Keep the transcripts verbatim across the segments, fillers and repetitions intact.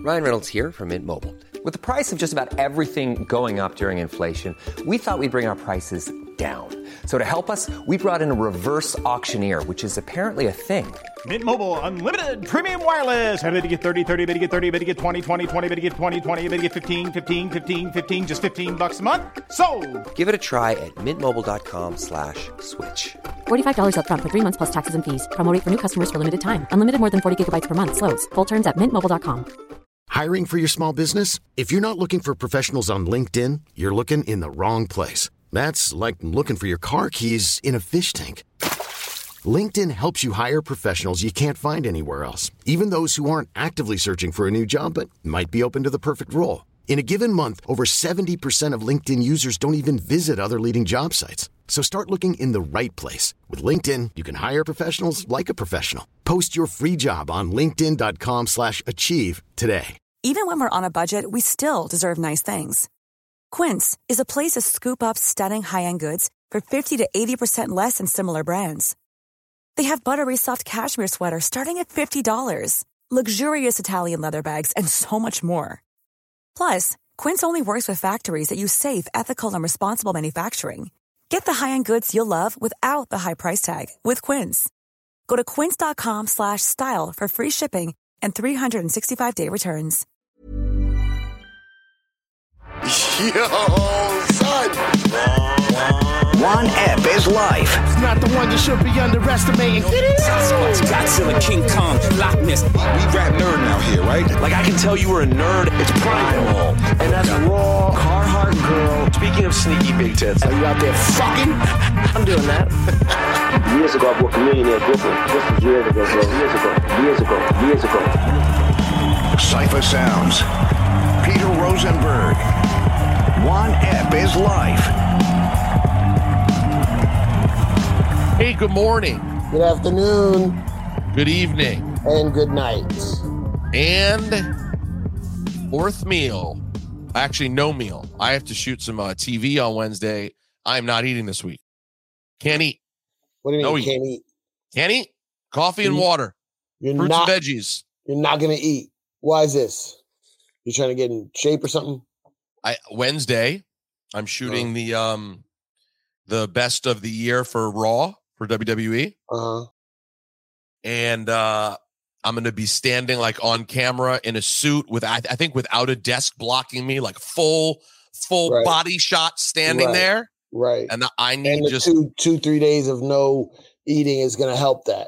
Ryan Reynolds here from Mint Mobile. With the price of just about everything going up during inflation, we thought we'd bring our prices down. So to help us, we brought in a reverse auctioneer, which is apparently a thing. Mint Mobile Unlimited Premium Wireless. How to get thirty, thirty, how to get thirty, how to get twenty, twenty, twenty, how to get twenty, twenty, how to get fifteen, fifteen, fifteen, fifteen, just fifteen bucks a month? Sold! Give it a try at mintmobile.com slash switch. forty-five dollars up front for three months plus taxes and fees. Promo rate for new customers for limited time. Unlimited more than forty gigabytes per month. Slows full terms at mint mobile dot com. Hiring for your small business? If you're not looking for professionals on LinkedIn, you're looking in the wrong place. That's like looking for your car keys in a fish tank. LinkedIn helps you hire professionals you can't find anywhere else, even those who aren't actively searching for a new job but might be open to the perfect role. In a given month, over seventy percent of LinkedIn users don't even visit other leading job sites. So start looking in the right place. With LinkedIn, you can hire professionals like a professional. Post your free job on linkedin.com slash achieve today. Even when we're on a budget, we still deserve nice things. Quince is a place to scoop up stunning high-end goods for fifty to eighty percent less than similar brands. They have buttery soft cashmere sweaters starting at fifty dollars, luxurious Italian leather bags, and so much more. Plus, Quince only works with factories that use safe, ethical, and responsible manufacturing. Get the high-end goods you'll love without the high price tag with Quince. Go to quince.com slash style for free shipping and three sixty-five day returns. Yo, son! One ep is life. It's not the one you should be underestimating. Sasquatch, Godzilla, King Kong, Loch Ness. We rap nerd now here, right? Like I can tell you were a nerd. It's primal. And that's raw Carhartt girl. Speaking of sneaky big tits, are you out there fucking? I'm doing that. Years ago, I bought Millionaire Brooklyn. This was years ago, bro. Years ago. Years ago. Years ago. Cypher Sounds. Peter Rosenberg. One ep is life. Hey, good morning. Good afternoon. Good evening. And good night. And fourth meal. Actually, no meal. I have to shoot some uh, T V on Wednesday. I'm not eating this week. Can't eat. What do you mean no you can't eat? Can't eat. Coffee and water. You're Fruits not, and veggies. You're not going to eat. Why is this? You trying to get in shape or something? I Wednesday, I'm shooting uh, the um the best of the year for Raw for W W E. Uh-huh. And uh I'm going to be standing like on camera in a suit with, I, I think without a desk blocking me, like full, full right. body shot standing right. there. Right. And I need and the just two, two, three days of no eating is going to help that.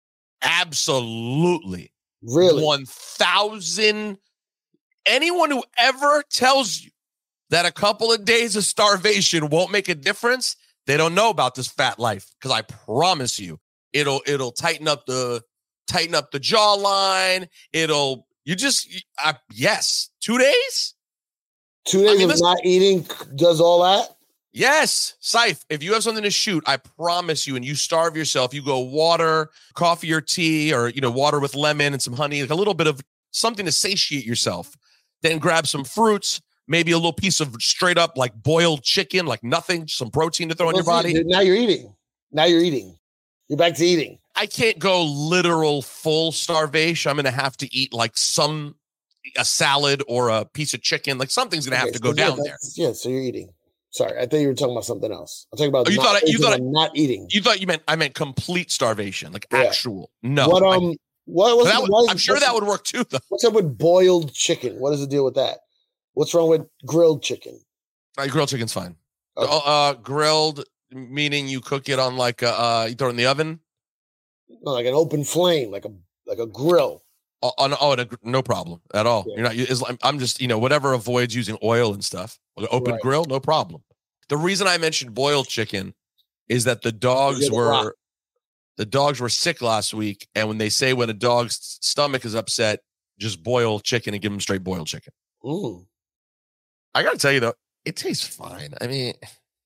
Absolutely. Really? one thousand. Anyone who ever tells you that a couple of days of starvation won't make a difference, they don't know about this fat life. Because I promise you, it'll, it'll tighten up the, tighten up the jawline. It'll, you just, uh, yes, two days? Two days I mean, of listen, not eating does all that? Yes. Syph, if you have something to shoot, I promise you, and you starve yourself, you go water, coffee or tea, or, you know, water with lemon and some honey, like a little bit of something to satiate yourself. Then grab some fruits, maybe a little piece of straight up like boiled chicken, like nothing, some protein to throw well, in your body. Dude, now you're eating. Now you're eating. You're back to eating. I can't go literal full starvation. I'm going to have to eat like some, a salad or a piece of chicken. Like something's going to okay, have to go so down yeah, there. Yeah, so you're eating. Sorry, I thought you were talking about something else. I'm talking about oh, you not, thought I, you thought I, not eating. You thought you meant I meant complete starvation, like yeah. actual. No. What um? I, what was that would, what, I'm sure that would work too, though. What's up with boiled chicken? What is the deal with that? What's wrong with grilled chicken? Uh, grilled chicken's fine. Okay. Uh, grilled meaning you cook it on like a, uh, you throw it in the oven. No, like an open flame, like a like a grill. Oh, oh, oh no, no problem at all. Yeah. You're not. I'm just, you know, whatever avoids using oil and stuff. Open right. grill, no problem. The reason I mentioned boiled chicken is that the dogs were rock. the dogs were sick last week, and when they say when a dog's stomach is upset, just boil chicken and give them straight boiled chicken. Ooh. I gotta tell you though, it tastes fine. I mean,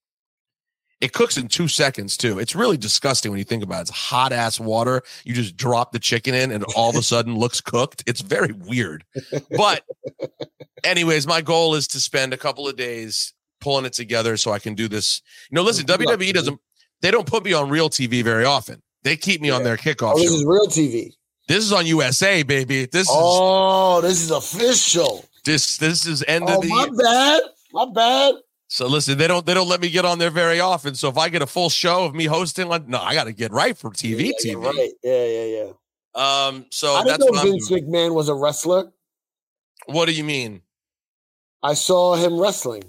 it cooks in two seconds too. It's really disgusting when you think about it. It's hot ass water. You just drop the chicken in and all of a sudden looks cooked. It's very weird. But anyways, my goal is to spend a couple of days pulling it together so I can do this. You know, listen, W W E doesn't, they don't put me on real T V very often. They keep me yeah. on their kickoff oh, this show. is real T V. This is on U S A, baby. This oh, is this is official. This this is end oh, of the my bad. My bad. So listen, they don't they don't let me get on there very often. So if I get a full show of me hosting, like, no, I got to get right for T V. Yeah, T V. Right. Yeah, yeah, yeah. Um. So I didn't that's know what Vince I'm doing. McMahon was a wrestler. What do you mean? I saw him wrestling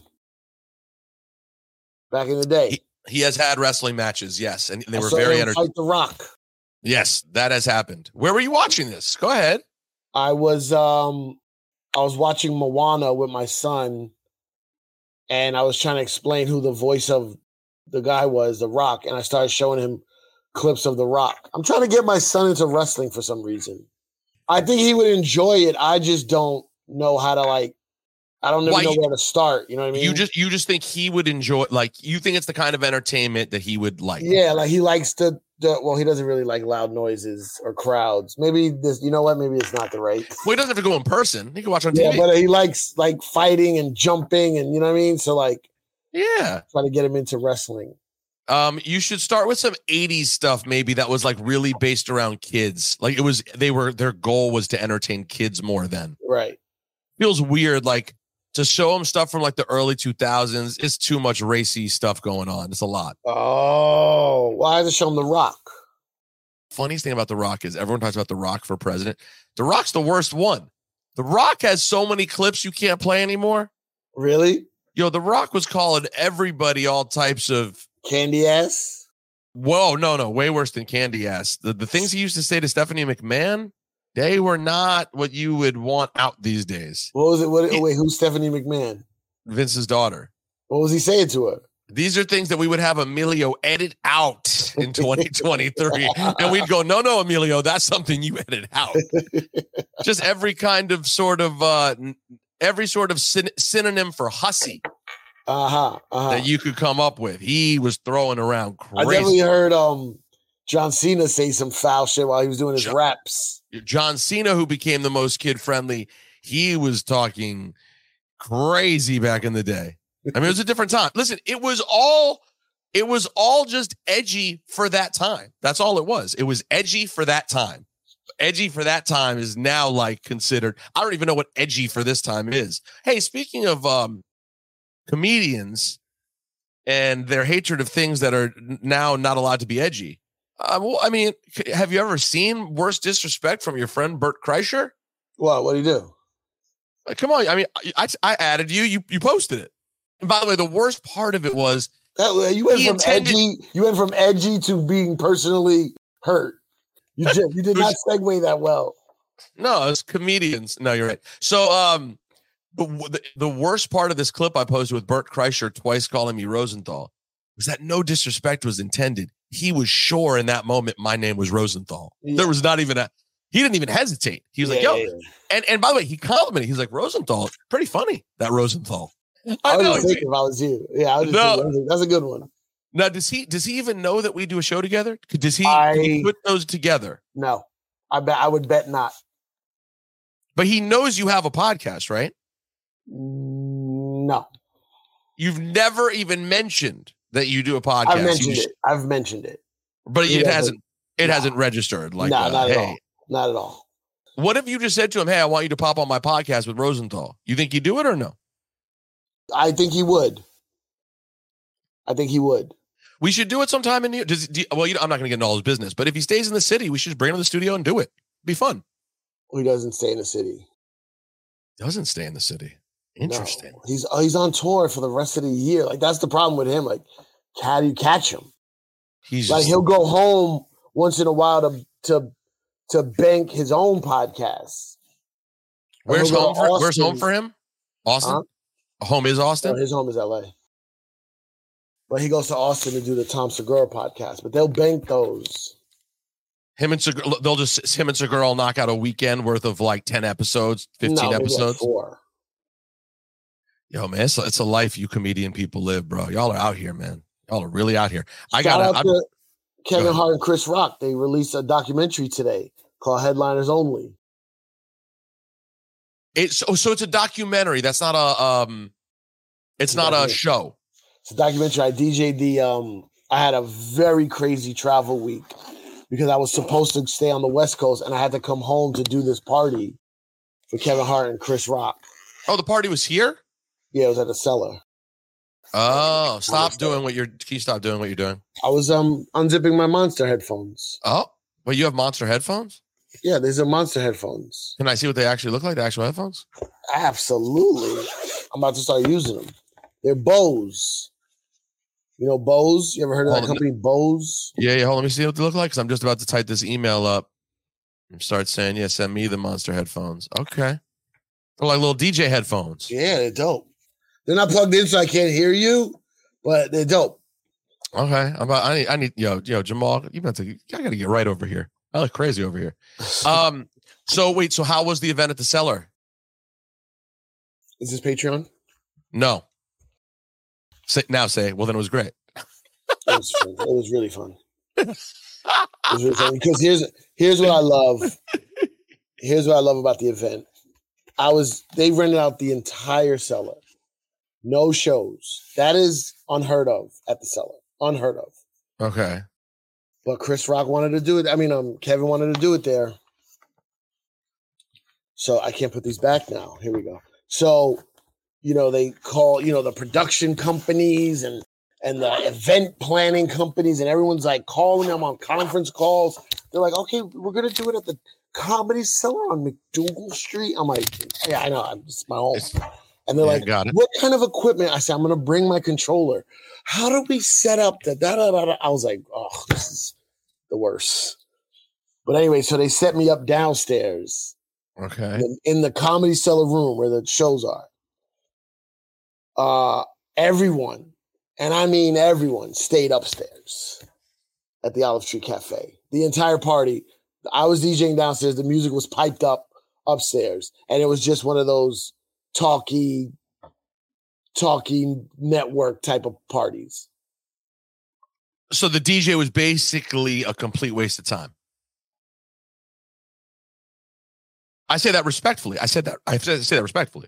back in the day. He, he has had wrestling matches, yes, and they I were saw very him entertaining. fight The Rock. Yes, that has happened. Where were you watching this? Go ahead. I was um I was watching Moana with my son, and I was trying to explain who the voice of the guy was, The Rock, and I started showing him clips of The Rock. I'm trying to get my son into wrestling for some reason. I think he would enjoy it. I just don't know how to like. I don't even Why know you- where to start. You know what I mean? You just you just think he would enjoy, like, you think it's the kind of entertainment that he would like. yeah, like he likes to. The, well, he doesn't really like loud noises or crowds. Maybe this. You know what? Maybe it's not the right. Well, he doesn't have to go in person. He can watch on Yeah, T V. but he likes like fighting and jumping, and you know what I mean. So like, Yeah. try to get him into wrestling. Um, you should start with some eighties stuff, maybe that was like really based around kids. Like it was, they were, their goal was to entertain kids more than. Right. Feels weird, like to show them stuff from like the early two thousands. It's too much racy stuff going on. It's a lot. Oh, well, I have to show him The Rock. Funniest thing about The Rock is everyone talks about The Rock for president. The Rock's the worst one. The Rock has so many clips you can't play anymore. Really? Yo, The Rock was calling everybody all types of candy ass. Whoa, no, no, way worse than candy ass. The the things he used to say to Stephanie McMahon, they were not what you would want out these days. What was it? What, wait, who's Stephanie McMahon? Vince's daughter. What was he saying to her? These are things that we would have Emilio edit out in twenty twenty-three. And we'd go, no, no, Emilio, that's something you edit out. Just every kind of sort of, uh, every sort of syn- synonym for hussy uh-huh, uh-huh. that you could come up with. He was throwing around crazy. I definitely heard um, John Cena say some foul shit while he was doing his John, raps. John Cena, who became the most kid-friendly, he was talking crazy back in the day. I mean, it was a different time. Listen, it was all, it was all just edgy for that time. That's all it was. It was edgy for that time. Edgy for that time is now like considered. I don't even know what edgy for this time is. Hey, speaking of um, comedians and their hatred of things that are now not allowed to be edgy. Uh, well, I mean, have you ever seen worse disrespect from your friend Bert Kreischer? What? What do you do? Like, come on. I mean, I, I added you. You you posted it. And by the way, the worst part of it was that you went from intended, edgy. You went from edgy to being personally hurt. You just, you did not segue that well. No, it's comedians. No, you're right. So, um, the, the worst part of this clip I posted with Bert Kreischer twice calling me Rosenthal was that no disrespect was intended. He was sure in that moment my name was Rosenthal. Yeah. There was not even a. He didn't even hesitate. He was yeah, like, "Yo," yeah, yeah. and and by the way, he complimented. He's like, "Rosenthal, pretty funny." That Rosenthal. I, I know. Think if I was you, yeah, I was just no. thinking, that's a good one. Now, does he does he even know that we do a show together? Does he, I, can he put those together? No, I bet I would bet not. But he knows you have a podcast, right? No, you've never even mentioned that you do a podcast. I've mentioned you it. I've mentioned it, but it, it hasn't. It no. hasn't registered. Like, no, uh, not hey. at all. Not at all. What if you just said to him, "Hey, I want you to pop on my podcast with Rosenthal"? You think he'd do it or no? I think he would. I think he would. We should do it sometime in the does do, well, you know, I'm not going to get into all his business, but if he stays in the city, we should just bring him to the studio and do it. It'd be fun. He doesn't stay in the city. Doesn't stay in the city. Interesting. No. He's he's on tour for the rest of the year. Like that's the problem with him. Like, how do you catch him? He's like just, he'll go home once in a while to to to bank his own podcast. Where's home for Where's home for him? Austin. Huh? Home is Austin? No, his home is L A. But he goes to Austin to do the Tom Segura podcast. But they'll bank those. Him and Segura, they'll just him and Segura will knock out a weekend worth of like ten episodes, fifteen no, episodes. Like four. Yo, man, it's, it's a life you comedian people live, bro. Y'all are out here, man. Y'all are really out here. I got to Kevin Hart and Chris Rock. They released a documentary today called Headliners Only. It's so, so it's a documentary. That's not a um it's, it's not a show. It's a documentary. I D J'd the um I had a very crazy travel week. because I was supposed to stay on the West Coast and I had to come home to do this party for Kevin Hart and Chris Rock. Oh, the party was here? Yeah, it was at the Cellar. Oh, stop doing what you're. Can you stop doing what you're doing? I was um unzipping my Monster headphones. Oh, well, you have Monster headphones? Yeah, these are Monster headphones. Can I see what they actually look like? The actual headphones? Absolutely. I'm about to start using them. They're Bose. You know Bose? You ever heard of Hold that on. company, Bose? Yeah, yeah. Hold on, let me see what they look like because I'm just about to type this email up and start saying, yeah, send me the Monster headphones. Okay. They're like little D J headphones. Yeah, they're dope. They're not plugged in, so I can't hear you, but they're dope. Okay. I'm about, I need, I need, yo, yo, Jamal, you about to, I got to get right over here. I look crazy over here. Um. So wait, so how was the event at the Cellar? Is this Patreon? No. Say, now say, well, then it was great. It was fun. It was really fun. It was really fun because here's here's what I love. Here's what I love about the event. I was they rented out the entire Cellar. No shows. That is unheard of at the Cellar. Unheard of. Okay. But Chris Rock wanted to do it. I mean, um, Kevin wanted to do it there. So I can't put these back now. Here we go. So, you know, they call, you know, the production companies and and the event planning companies, and everyone's like calling them on conference calls. They're like, okay, we're gonna do it at the Comedy Cellar on McDougal Street. I'm like, yeah, I know, I'm just my home. And they're Yeah, like, got it. what kind of equipment? I said, I'm gonna bring my controller. How do we set up the da da da da? I was like, oh, this is the worst. But anyway, so they set me up downstairs. Okay. In, in the Comedy Cellar room where the shows are. Uh, everyone, and I mean everyone, stayed upstairs at the Olive Tree Cafe. The entire party. I was DJing downstairs. The music was piped up upstairs, and it was just one of those talky, talky network type of parties. So the D J was basically a complete waste of time. I say that respectfully. I said that. I said- say that respectfully.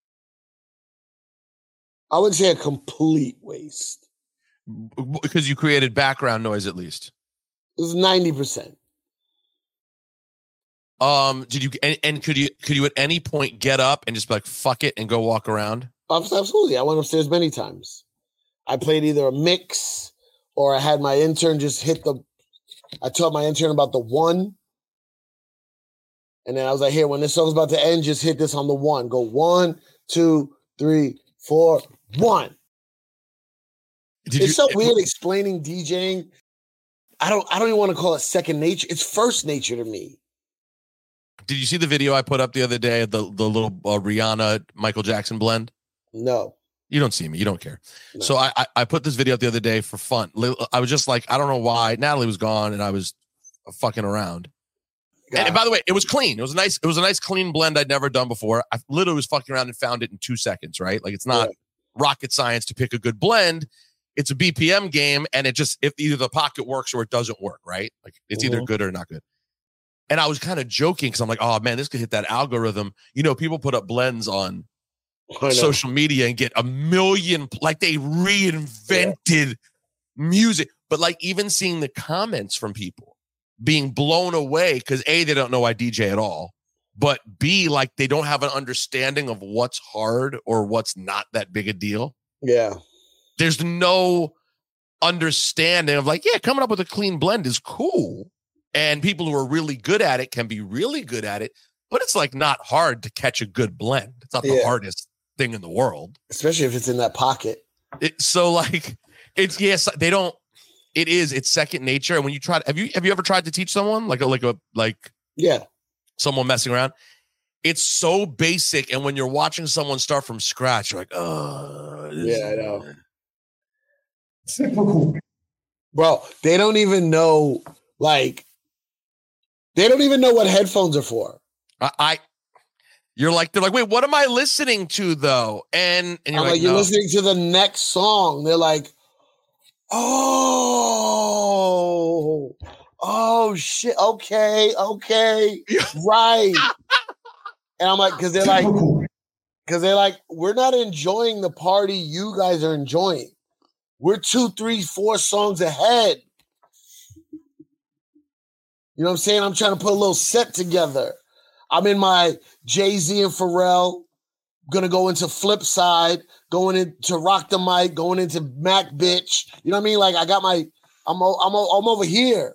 I wouldn't say a complete waste. Because you created background noise at least. It was ninety percent. Um, did you and, and could you could you at any point get up and just be like fuck it and go walk around? Absolutely. I went upstairs many times. I played either a mix or I had my intern just hit the I taught my intern about the one. And then I was like, here, when this song's about to end, just hit this on the one. Go one, two, three, four, one. Did it's you, so weird explaining DJing. I don't I don't even want to call it second nature. It's first nature to me. Did you see the video I put up the other day of the, the little uh, Rihanna Michael Jackson blend? No. You don't see me. You don't care. No. So I, I I put this video up the other day for fun. Li- I was just like, I don't know why. Natalie was gone and I was fucking around. And, and by the way, it was clean. It was a nice, it was a nice clean blend I'd never done before. I literally was fucking around and found it in two seconds, right? Like it's not Yeah. rocket science to pick a good blend. It's a B P M game, and it just if either the pocket works or it doesn't work, right? Like it's either Mhm. good or not good. And I was kind of joking because I'm like, oh man, this could hit that algorithm. You know, people put up blends on I know. social media and get a million, like they reinvented music. But like even seeing the comments from people being blown away because A, they don't know I D J at all, but B, like they don't have an understanding of what's hard or what's not that big a deal. Yeah. There's no understanding of like, yeah, coming up with a clean blend is cool. And people who are really good at it can be really good at it, but it's like not hard to catch a good blend. It's not the Yeah. hardest thing in the world. Especially if it's in that pocket. It, so like it's yes, they don't. It is. It's second nature. And when you try, have you have you ever tried to teach someone like a like a like Yeah. someone messing around? It's so basic, and when you're watching someone start from scratch, you're like, oh, this Yeah, I is- know. Bro, they don't even know, like, they don't even know what headphones are for. I, I you're like they're like, wait, what am I listening to though? And and you're I'm like, like, you're no. listening to the next song. They're like, oh, oh shit. Okay, okay, right. And I'm like, because they're like, because they're like, we're not enjoying the party you guys are enjoying. We're two, three, four songs ahead. You know what I'm saying? I'm trying to put a little set together. I'm in my Jay-Z and Pharrell, gonna go into Flip Side, going into Rock the Mic, going into Mac Bitch. You know what I mean? Like I got my, I'm, o- I'm, o- I'm over here.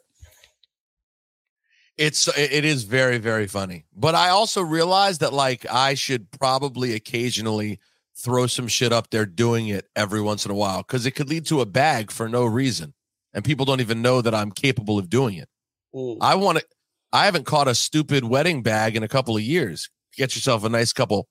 It's it is very, very funny. But I also realized that like I should probably occasionally throw some shit up there doing it every once in a while because it could lead to a bag for no reason. And people don't even know that I'm capable of doing it. Mm. I want to, I haven't caught a stupid wedding bag in a couple of years. Get yourself a nice couple,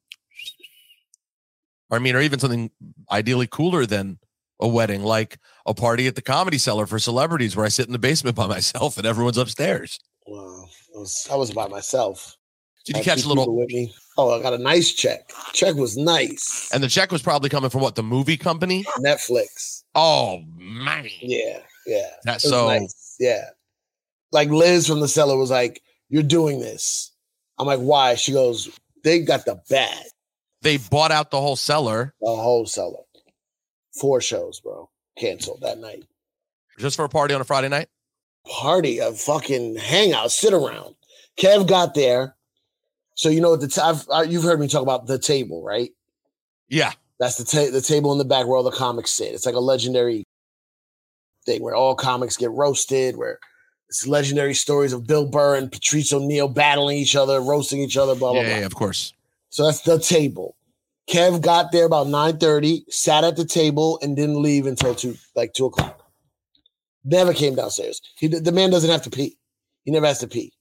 or I mean, or even something ideally cooler than a wedding, like a party at the Comedy Cellar for celebrities where I sit in the basement by myself and everyone's upstairs. Wow. I was, I was by myself. Did you catch a little with me? Oh, I got a nice check. Check was nice. And the check was probably coming from what, the movie company? Netflix. Oh, man. Yeah, yeah. That's so nice. Yeah. Like Liz from the Cellar was like, you're doing this. I'm like, why? She goes, they got the bag. They bought out the whole cellar. The whole cellar. Four shows, bro. Canceled that night. Just for a party on a Friday night? Party, a fucking hangout, sit around. Kev got there. So you know what the t- I've, I, you've heard me talk about the table, right? Yeah. That's the ta- the table in the back where all the comics sit. It's like a legendary thing where all comics get roasted, where it's legendary stories of Bill Burr and Patrice O'Neal battling each other, roasting each other, blah, blah, yeah, blah. Yeah, of course. So that's the table. Kev got there about nine thirty, sat at the table, and didn't leave until two, like two o'clock. Never came downstairs. He, the man doesn't have to pee. He never has to pee.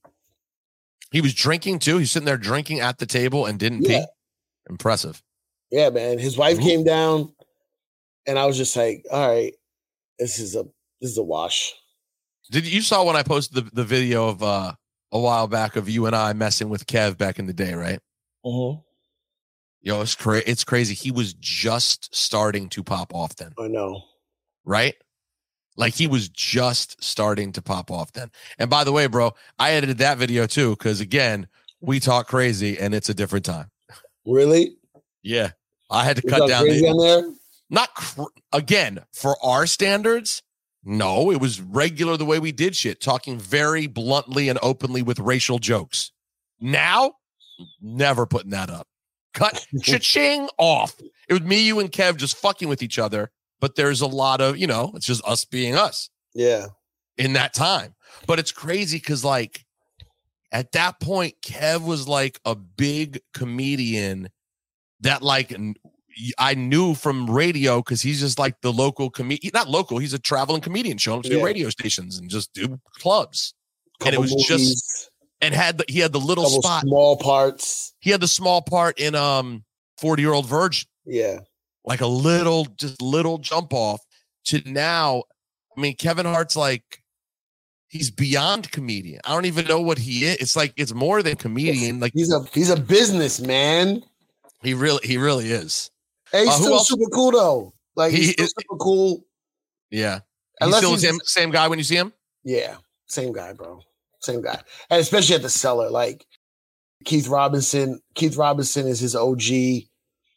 He was drinking too. He's sitting there drinking at the table and didn't Yeah. pee. Impressive. Yeah, man. His wife Ooh. came down, and I was just like, all right, this is a this is a wash. Did you saw when I posted the, the video of uh a while back of you and I messing with Kev back in the day, right? Mm-hmm. Yo, it's cra- it's crazy. He was just starting to pop off then. I know. Right? Like he was just starting to pop off then. And by the way, bro, I edited that video too, because again, we talk crazy and it's a different time. Really? Yeah. I had to You cut talk down crazy the on there? not cr- again, for our standards, no, it was regular the way we did shit, talking very bluntly and openly with racial jokes. Now, never putting that up. Cut cha-ching off. It was me, you, and Kev just fucking with each other. But there's a lot of, you know, it's just us being us. Yeah. In that time. But it's crazy because, like, at that point, Kev was like a big comedian that, like, I knew from radio because he's just like the local comedian. Not local, he's a traveling comedian showing up to Yeah. do radio stations and just do clubs. Couple and it was movies, just, and had the, he had the little couple spot. small parts. He had the small part in um forty-Year-Old Virgin. Yeah. Like a little, just little jump off to now. I mean, Kevin Hart's like, he's beyond comedian. I don't even know what he is. It's like, it's more than comedian. Like he's a, he's a businessman. He really, he really is. Hey, he's Uh, who still else- super cool though. Like he's He still is- super cool. Yeah. He's Unless still the he's- same, same guy when you see him? Yeah. Same guy, bro. Same guy. And especially at the Cellar. Like Keith Robinson. Keith Robinson is his O G.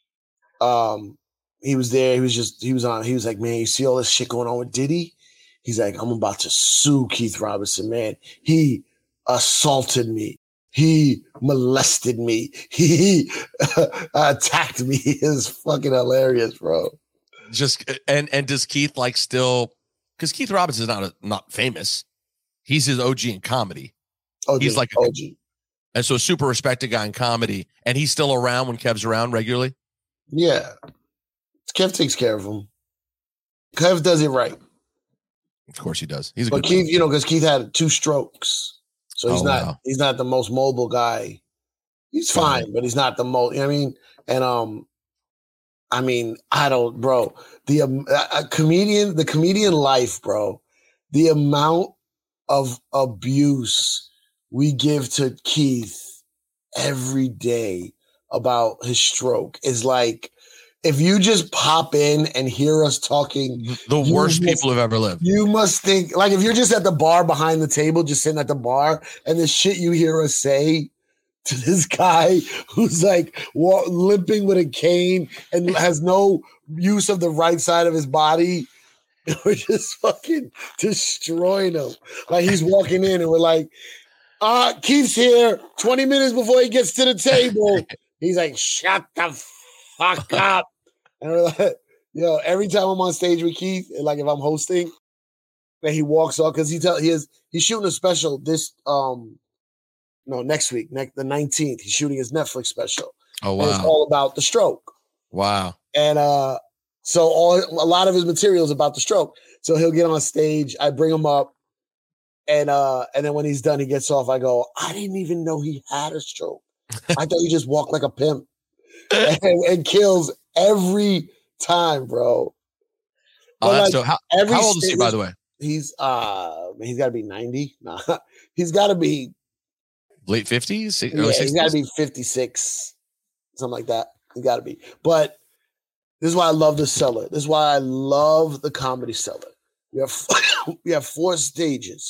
Um, he was there. He was just, he was on, he was like, man, you see all this shit going on with Diddy? He's like, I'm about to sue Keith Robinson, man. He assaulted me. He molested me. He attacked me. It's fucking hilarious, bro. Just, and, and does Keith like still, because Keith Robinson's not, a, not famous. He's his O G in comedy. O G, He's like, a, O G. and so a super respected guy in comedy. And he's still around when Kev's around regularly. Yeah. Kev takes care of him. Kev does it right. Of course he does. He's a But good Keith, dude. you know, because Keith had two strokes. So he's Oh, not wow. he's not the most mobile guy. He's fine, but he's not the most, you know what I mean? And um, I mean, I don't, bro. The um, a, a comedian, the comedian life, bro. The amount of abuse we give to Keith every day about his stroke is like, if you just pop in and hear us talking, The you worst must- people who've ever lived. You must think, like, if you're just at the bar behind the table, just sitting at the bar, and the shit you hear us say to this guy who's like wa- limping with a cane and has no use of the right side of his body, we're just fucking destroying him. Like, he's walking in and we're like, Uh, Keith's here twenty minutes before he gets to the table. He's like, shut the fuck up. And we're like, yo, every time I'm on stage with Keith, like if I'm hosting, and he walks off because he tell he is he's shooting a special this um no next week, next the nineteenth. He's shooting his Netflix special. Oh wow. And it's all about the stroke. Wow. And uh so all a lot of his material is about the stroke. So he'll get on stage, I bring him up, and uh and then when he's done, he gets off. I go, I didn't even know he had a stroke. I thought he just walked like a pimp. and, and kills every time, bro. Oh, that's like, so how, how old is he, by the way? He's uh he's gotta be ninety. Nah, he's gotta be late fifties. Yeah, he's gotta be fifty-six, something like that. He gotta be. But this is why I love the Cellar. This is why I love the Comedy Cellar. We have we have four stages.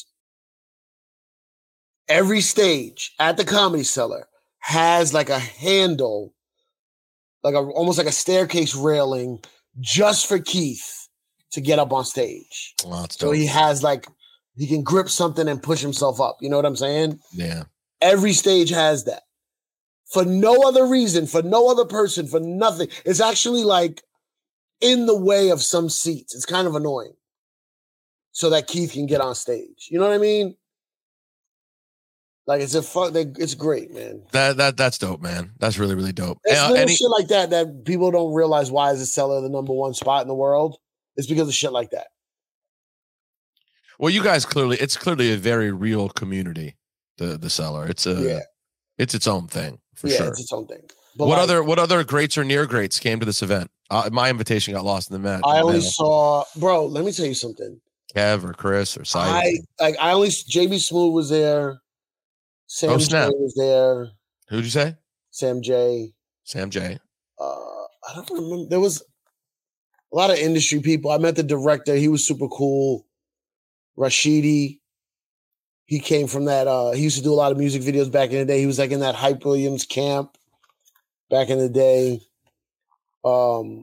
Every stage at the Comedy Cellar has like a handle, like a almost like a staircase railing, just for Keith to get up on stage. Oh, so he has like, he can grip something and push himself up. You know what I'm saying? Yeah. Every stage has that. For no other reason, for no other person, for nothing. It's actually like in the way of some seats. It's kind of annoying. So that Keith can get on stage. You know what I mean? Like it's a fuck. It's great, man. That that that's dope, man. That's really really dope. It's uh, little any- shit like that that people don't realize. Why is the Cellar the number one spot in the world? It's because of shit like that. Well, you guys clearly, it's clearly a very real community. The the Cellar, it's a, yeah. it's its own thing for yeah, sure. It's its own thing. But what like, other what other greats or near greats came to this event? Uh, my invitation got lost in the mat. I only saw, bro. Let me tell you something. Kev or Chris or Simon. I like. I only J B Smooth was there. Sam oh, J snap. was there. Who'd you say? Sam J. Sam J. Uh, I don't remember. There was a lot of industry people. I met the director. He was super cool. Rashidi. He came from that. Uh, he used to do a lot of music videos back in the day. He was like in that Hype Williams camp back in the day. Um,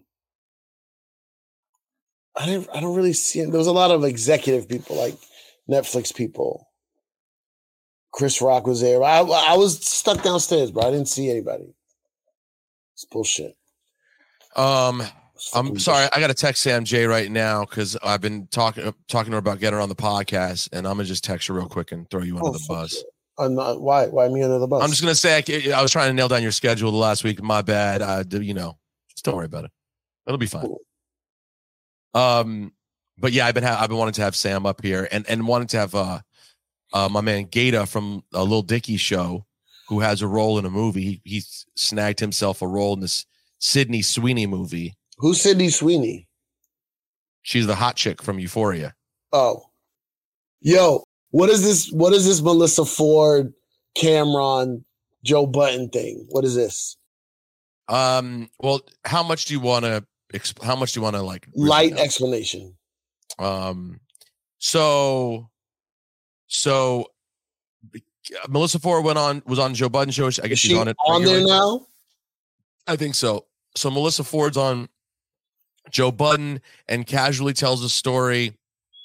I didn't. I don't really see him. There was a lot of executive people, like Netflix people. Chris Rock was there. I I was stuck downstairs, bro. I didn't see anybody. It's bullshit. Um, I'm sorry. I got to text Sam J right now because I've been talking talking to her about getting her on the podcast, and I'm gonna just text her real quick and throw you under Oh, the fuck bus. it. I'm not, why? Why me under the bus? I'm just gonna say I, I was trying to nail down your schedule the last week. My bad. I do, you know, just don't worry about it. It'll be fine. Um, but yeah, I've been ha- I've been wanting to have Sam up here and and wanted to have uh, uh my man Gata from a Lil Dicky show, who has a role in a movie. He, he snagged himself a role in this Sydney Sweeney movie. Who's Sydney Sweeney? She's the hot chick from Euphoria. Oh, yo, what is this? What is this Melissa Ford, Cameron, Joe Budden thing? What is this? Um. Well, how much do you want to? Exp- how much do you want to like? Light explanation. Um. So. So. Melissa Ford went on was on Joe Budden show. I guess Is she's she on it on there regularly. now. I think so. So Melissa Ford's on Joe Budden and casually tells a story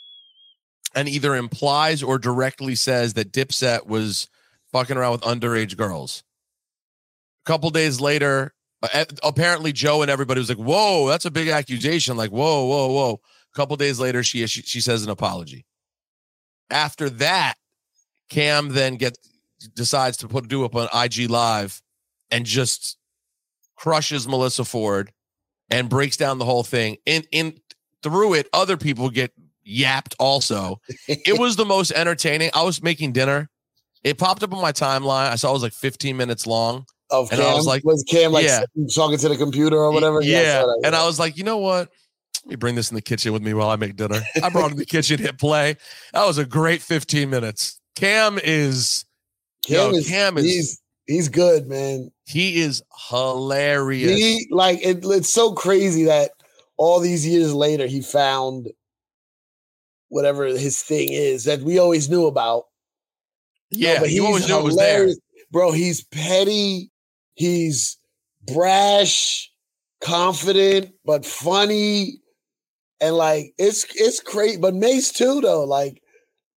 and either implies or directly says that Dipset was fucking around with underage girls. A couple days later, uh, apparently Joe and everybody was like, whoa, that's a big accusation. Like, whoa, whoa, whoa. A couple days later, she, she she says an apology. After that, Cam then gets decides to put do up on I G Live and just crushes Melissa Ford and breaks down the whole thing. In in through it, other people get yapped also. It was the most entertaining. I was making dinner. It popped up on my timeline. I saw it was like fifteen minutes long. Of and Cam? I was like, was Cam like yeah. talking to the computer or whatever? Yeah. I saw that, And yeah. I was like, you know what? Let me bring this in the kitchen with me while I make dinner. I brought it in the kitchen, hit play. That was a great fifteen minutes. Cam is Cam yo, is, Cam is he's he's good, man. He is hilarious. He like it, it's so crazy that all these years later he found whatever his thing is that we always knew about. Yeah, no, but you he's always knew it was there. Bro, he's petty, he's brash, confident, but funny. And like it's it's crazy. But Mace too, though. Like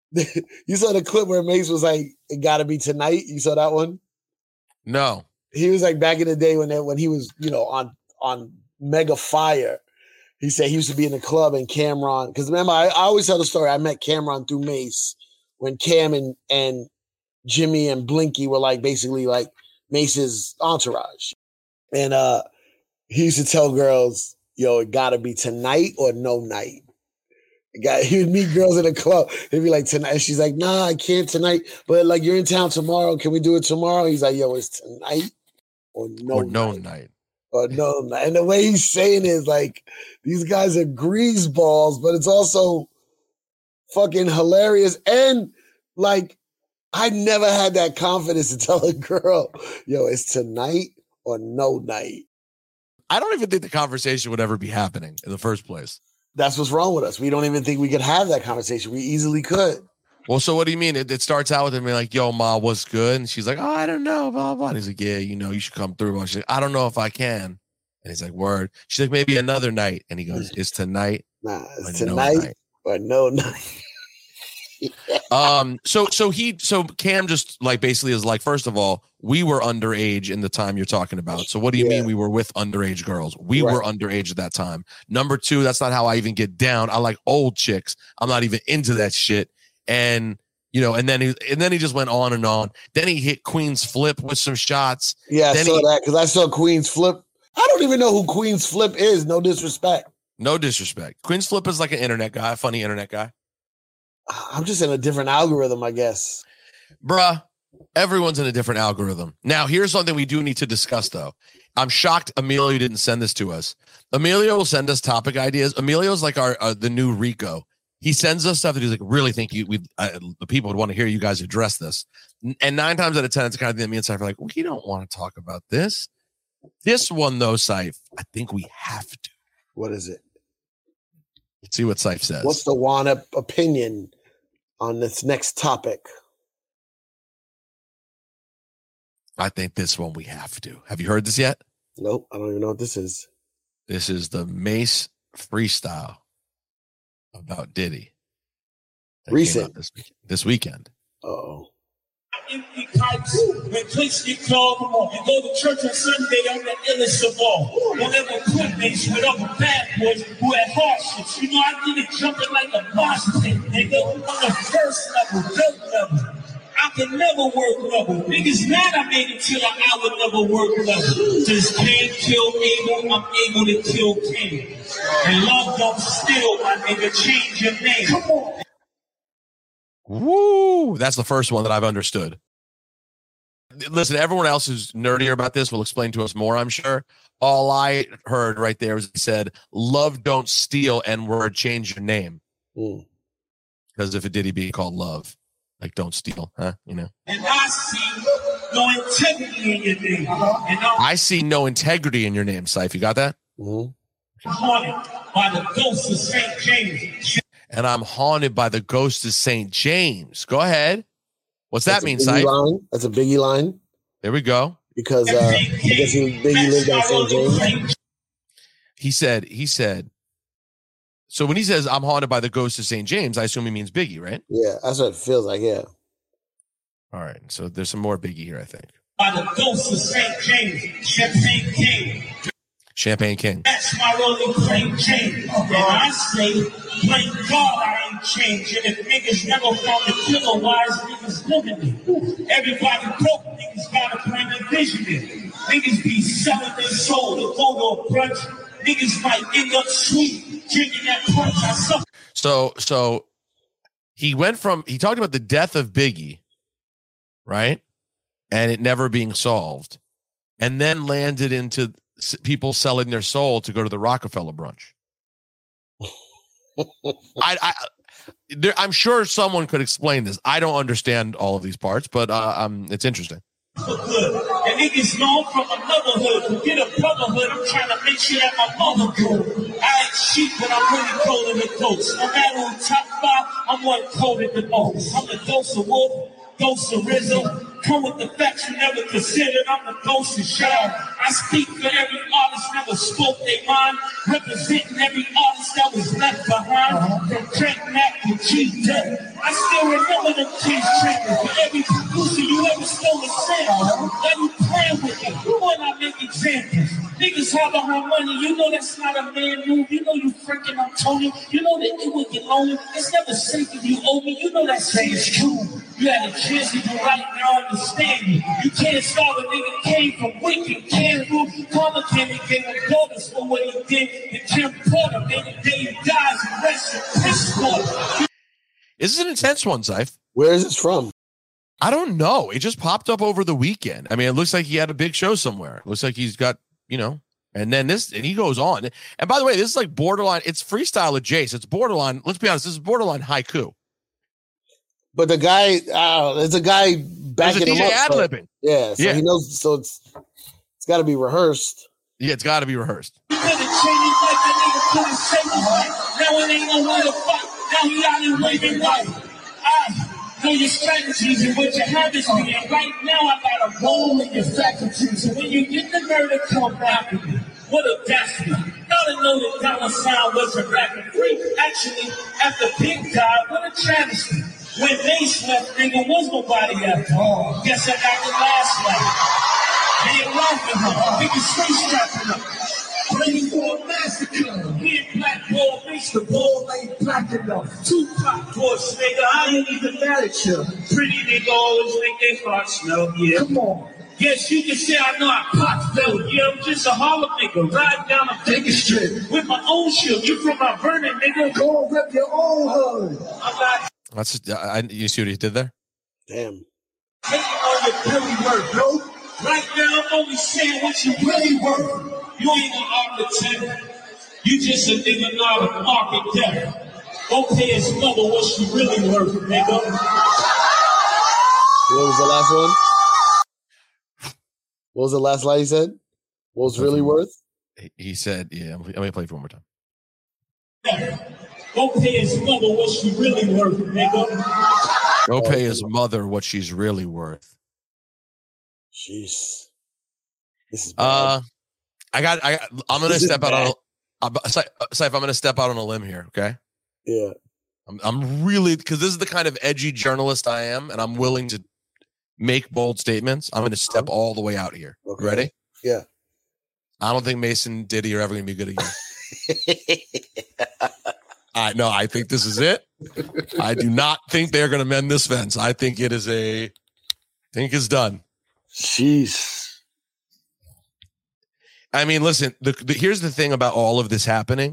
You saw the clip where Mace was like, "It gotta be tonight." You saw that one? No. He was like back in the day when they, when he was, you know, on on Mega Fire. He said he used to be in the club and Cameron, because remember, I, I always tell the story. I met Cameron through Mace when Cam and, and Jimmy and Blinky were like basically like Mace's entourage. And uh, he used to tell girls, yo, it gotta be tonight or no night. It got, he would meet girls in a club. He'd be like, tonight. She's like, nah, I can't tonight. But like, you're in town tomorrow. Can we do it tomorrow? He's like, yo, it's tonight or no or no night. night. Or no night. And the way he's saying it is like, these guys are greaseballs, but it's also fucking hilarious. And like, I never had that confidence to tell a girl, yo, it's tonight or no night. I don't even think the conversation would ever be happening in the first place. That's what's wrong with us. We don't even think we could have that conversation. We easily could. Well, so what do you mean? It, it starts out with him being like, yo, Ma, what's good? And she's like, oh, I don't know, blah, blah. And he's like, yeah, you know, you should come through. And she's like, I don't know if I can. And he's like, word. She's like, maybe another night. And he goes, it's tonight. Nah, it's tonight no night. Or no night. um, so so he so Cam just like basically is like, first of all, we were underage in the time you're talking about. So what do you yeah. mean we were with underage girls? We right. were underage at that time. Number two, that's not how I even get down. I like old chicks. I'm not even into that shit. And you know, and then he and then he just went on and on. Then he hit Queen's Flip with some shots. Yeah, then I saw he, that because I saw Queen's Flip. I don't even know who Queen's Flip is. No disrespect. No disrespect. Queen's Flip is like an internet guy, a funny internet guy. I'm just in a different algorithm, I guess. Bruh, everyone's in a different algorithm. Now, here's something we do need to discuss, though. I'm shocked Emilio didn't send this to us. Emilio will send us topic ideas. Emilio's like our uh, the new Rico. He sends us stuff that he's like, really think you, we, uh, the people would want to hear you guys address this. And nine times out of ten, it's the kind of thing that me and Cypher are like, we don't want to talk about this. This one, though, Cypher, I think we have to. What is it? Let's see what Cypher says. What's the Juan opinion on this next topic? I think this one we have to. Have you heard this yet? Nope. I don't even know what this is. This is the Mace freestyle about Diddy. Recent. This, week, this weekend. Uh-oh. Empty pipes when clicks get called. You go to church on Sunday, I'm the illest of all. Don't ever quit mates with other bad boys who had hardships. You know, I did it jumping like a boss pit, nigga. On the first level, third level. I can never work level. Niggas mad I made it till I would never work level. Since Cain killed Abel, I'm able to kill Cain. And love don't steal, my nigga. Change your name. Come on. Woo! That's the first one that I've understood. Listen, everyone else who's nerdier about this will explain to us more, I'm sure. All I heard right there was he said, love don't steal, N-word, change your name. Mm. Because if it did, he'd be called love. Like, don't steal, huh? You know? And I see no integrity in your name. And I see no integrity in your name, Syfe. You got that? Mm-hmm. Haunted by the ghost of Saint James. And I'm haunted by the ghost of Saint James. Go ahead. What's that That's mean, Syfe? That's a Biggie line. There we go. Because uh, I guess he, Biggie lived on Saint James. He said, he said, so when he says, I'm haunted by the ghost of Saint James, I assume he means Biggie, right? Yeah, that's what it feels like, yeah. All right, so there's some more Biggie here, I think. By the ghost of Saint James, Champagne King. Champagne King. That's my rolling Saint James. And I say, thank God I ain't changed. And if niggas never found the killer, why is niggas living it? Everybody broke, niggas gotta plan a vision it. Niggas be selling their soul to go to a brunch. Niggas might end up sweet, drinking that punch. I suffer. So, so he went from, he talked about the death of Biggie, right? And it never being solved. And then landed into people selling their soul to go to the Rockefeller brunch. I, I, there, I'm sure someone could explain this. I don't understand all of these parts, but uh, um, it's interesting. And niggas know from another hood. Forget a brotherhood. I'm trying to make sure that my mother good. I ain't cheap, but I'm really cold in the ghost. No matter who top five, I'm one coated the most. I'm the ghost of Wolf, ghost of Rizzo. Come with the facts you never considered. I'm the ghost of Shaw. I speak for every artist never spoke their mind, representing every artist that was left behind. From Frank Mack to G Dep, I I still remember them kids tripping. For every producer you ever stole a sample. Now you playing with it. You want to make examples. Niggas have behind money. You know that's not a man move. You know you freaking on Tony. You know that it would get lonely. It's never safe if you owe me. You know that shit is true. You had a chance to do right now, understand you. You can't stop a nigga came from wicked Campbell. Karma came and gave him bonus for what he did. And Kim Porter made the day he dies and rest in piss water. This is an intense one, Zyfe. Where is this from? I don't know. It just popped up over the weekend. I mean, it looks like he had a big show somewhere. It looks like he's got, you know, and then this, and he goes on. And by the way, this is like borderline. It's freestyle with Jace. It's borderline. Let's be honest. This is borderline haiku. But the guy, uh, there's a guy backing him up. Ad-libbing. So, yeah, so yeah. he knows. So it's it's got to be rehearsed. Yeah, it's got to be rehearsed. You could have changed his life. That nigga couldn't save his life. Now it ain't no way to fight. Now he out in waving white. I know your strategies and what your habits be. And right now I got a roll in your faculties. So when you get the nerve to come after me, what audacity. Gotta know that dollar sign wasn't rapping free. Actually, after Pink died, what a travesty. When Mace left, nigga, was nobody after all. Guess I got the last life. They ain't laughing up. Nigga straight strapping up. Ready for a massacre. Me and Black Ball makes the ball ain't black enough. Tupac voice, nigga, I ain't even mad at you. Pretty nigga always make their hearts smell, yeah. Come on. Yes, you can say I know I pop fell. Yeah, I'm just a Harlem nigga. Ride down a Baker Street with my own shield. You from my Vernon, nigga. Go and rep your own hood. I'm not. That's just, I, you see what he did there? Damn. Taking on your Billy work, bro. Right now, I'm only saying what you really worth. You ain't an architect. You just a nigga not an architect. Go pay his mother what she really worth, nigga. What was the last one? What was the last line he said? What was really worth? He said, yeah, I'm going to play it one more time. Go pay his mother what she really worth, nigga. Go pay his mother what she's really worth. Jeez. This is bad. Uh, I got, I, I'm going to step out on a, Saif, I'm going to step out on a limb here, okay? Yeah. I'm, I'm really, because this is the kind of edgy journalist I am, and I'm willing to make bold statements. I'm going to step all the way out here. Okay. Ready? Yeah. I don't think Mason Diddy are ever going to be good again. I no, I think this is it. I do not think they're going to mend this fence. I think it is a, I think it's done. Jeez. I mean, listen, the, the, here's the thing about all of this happening.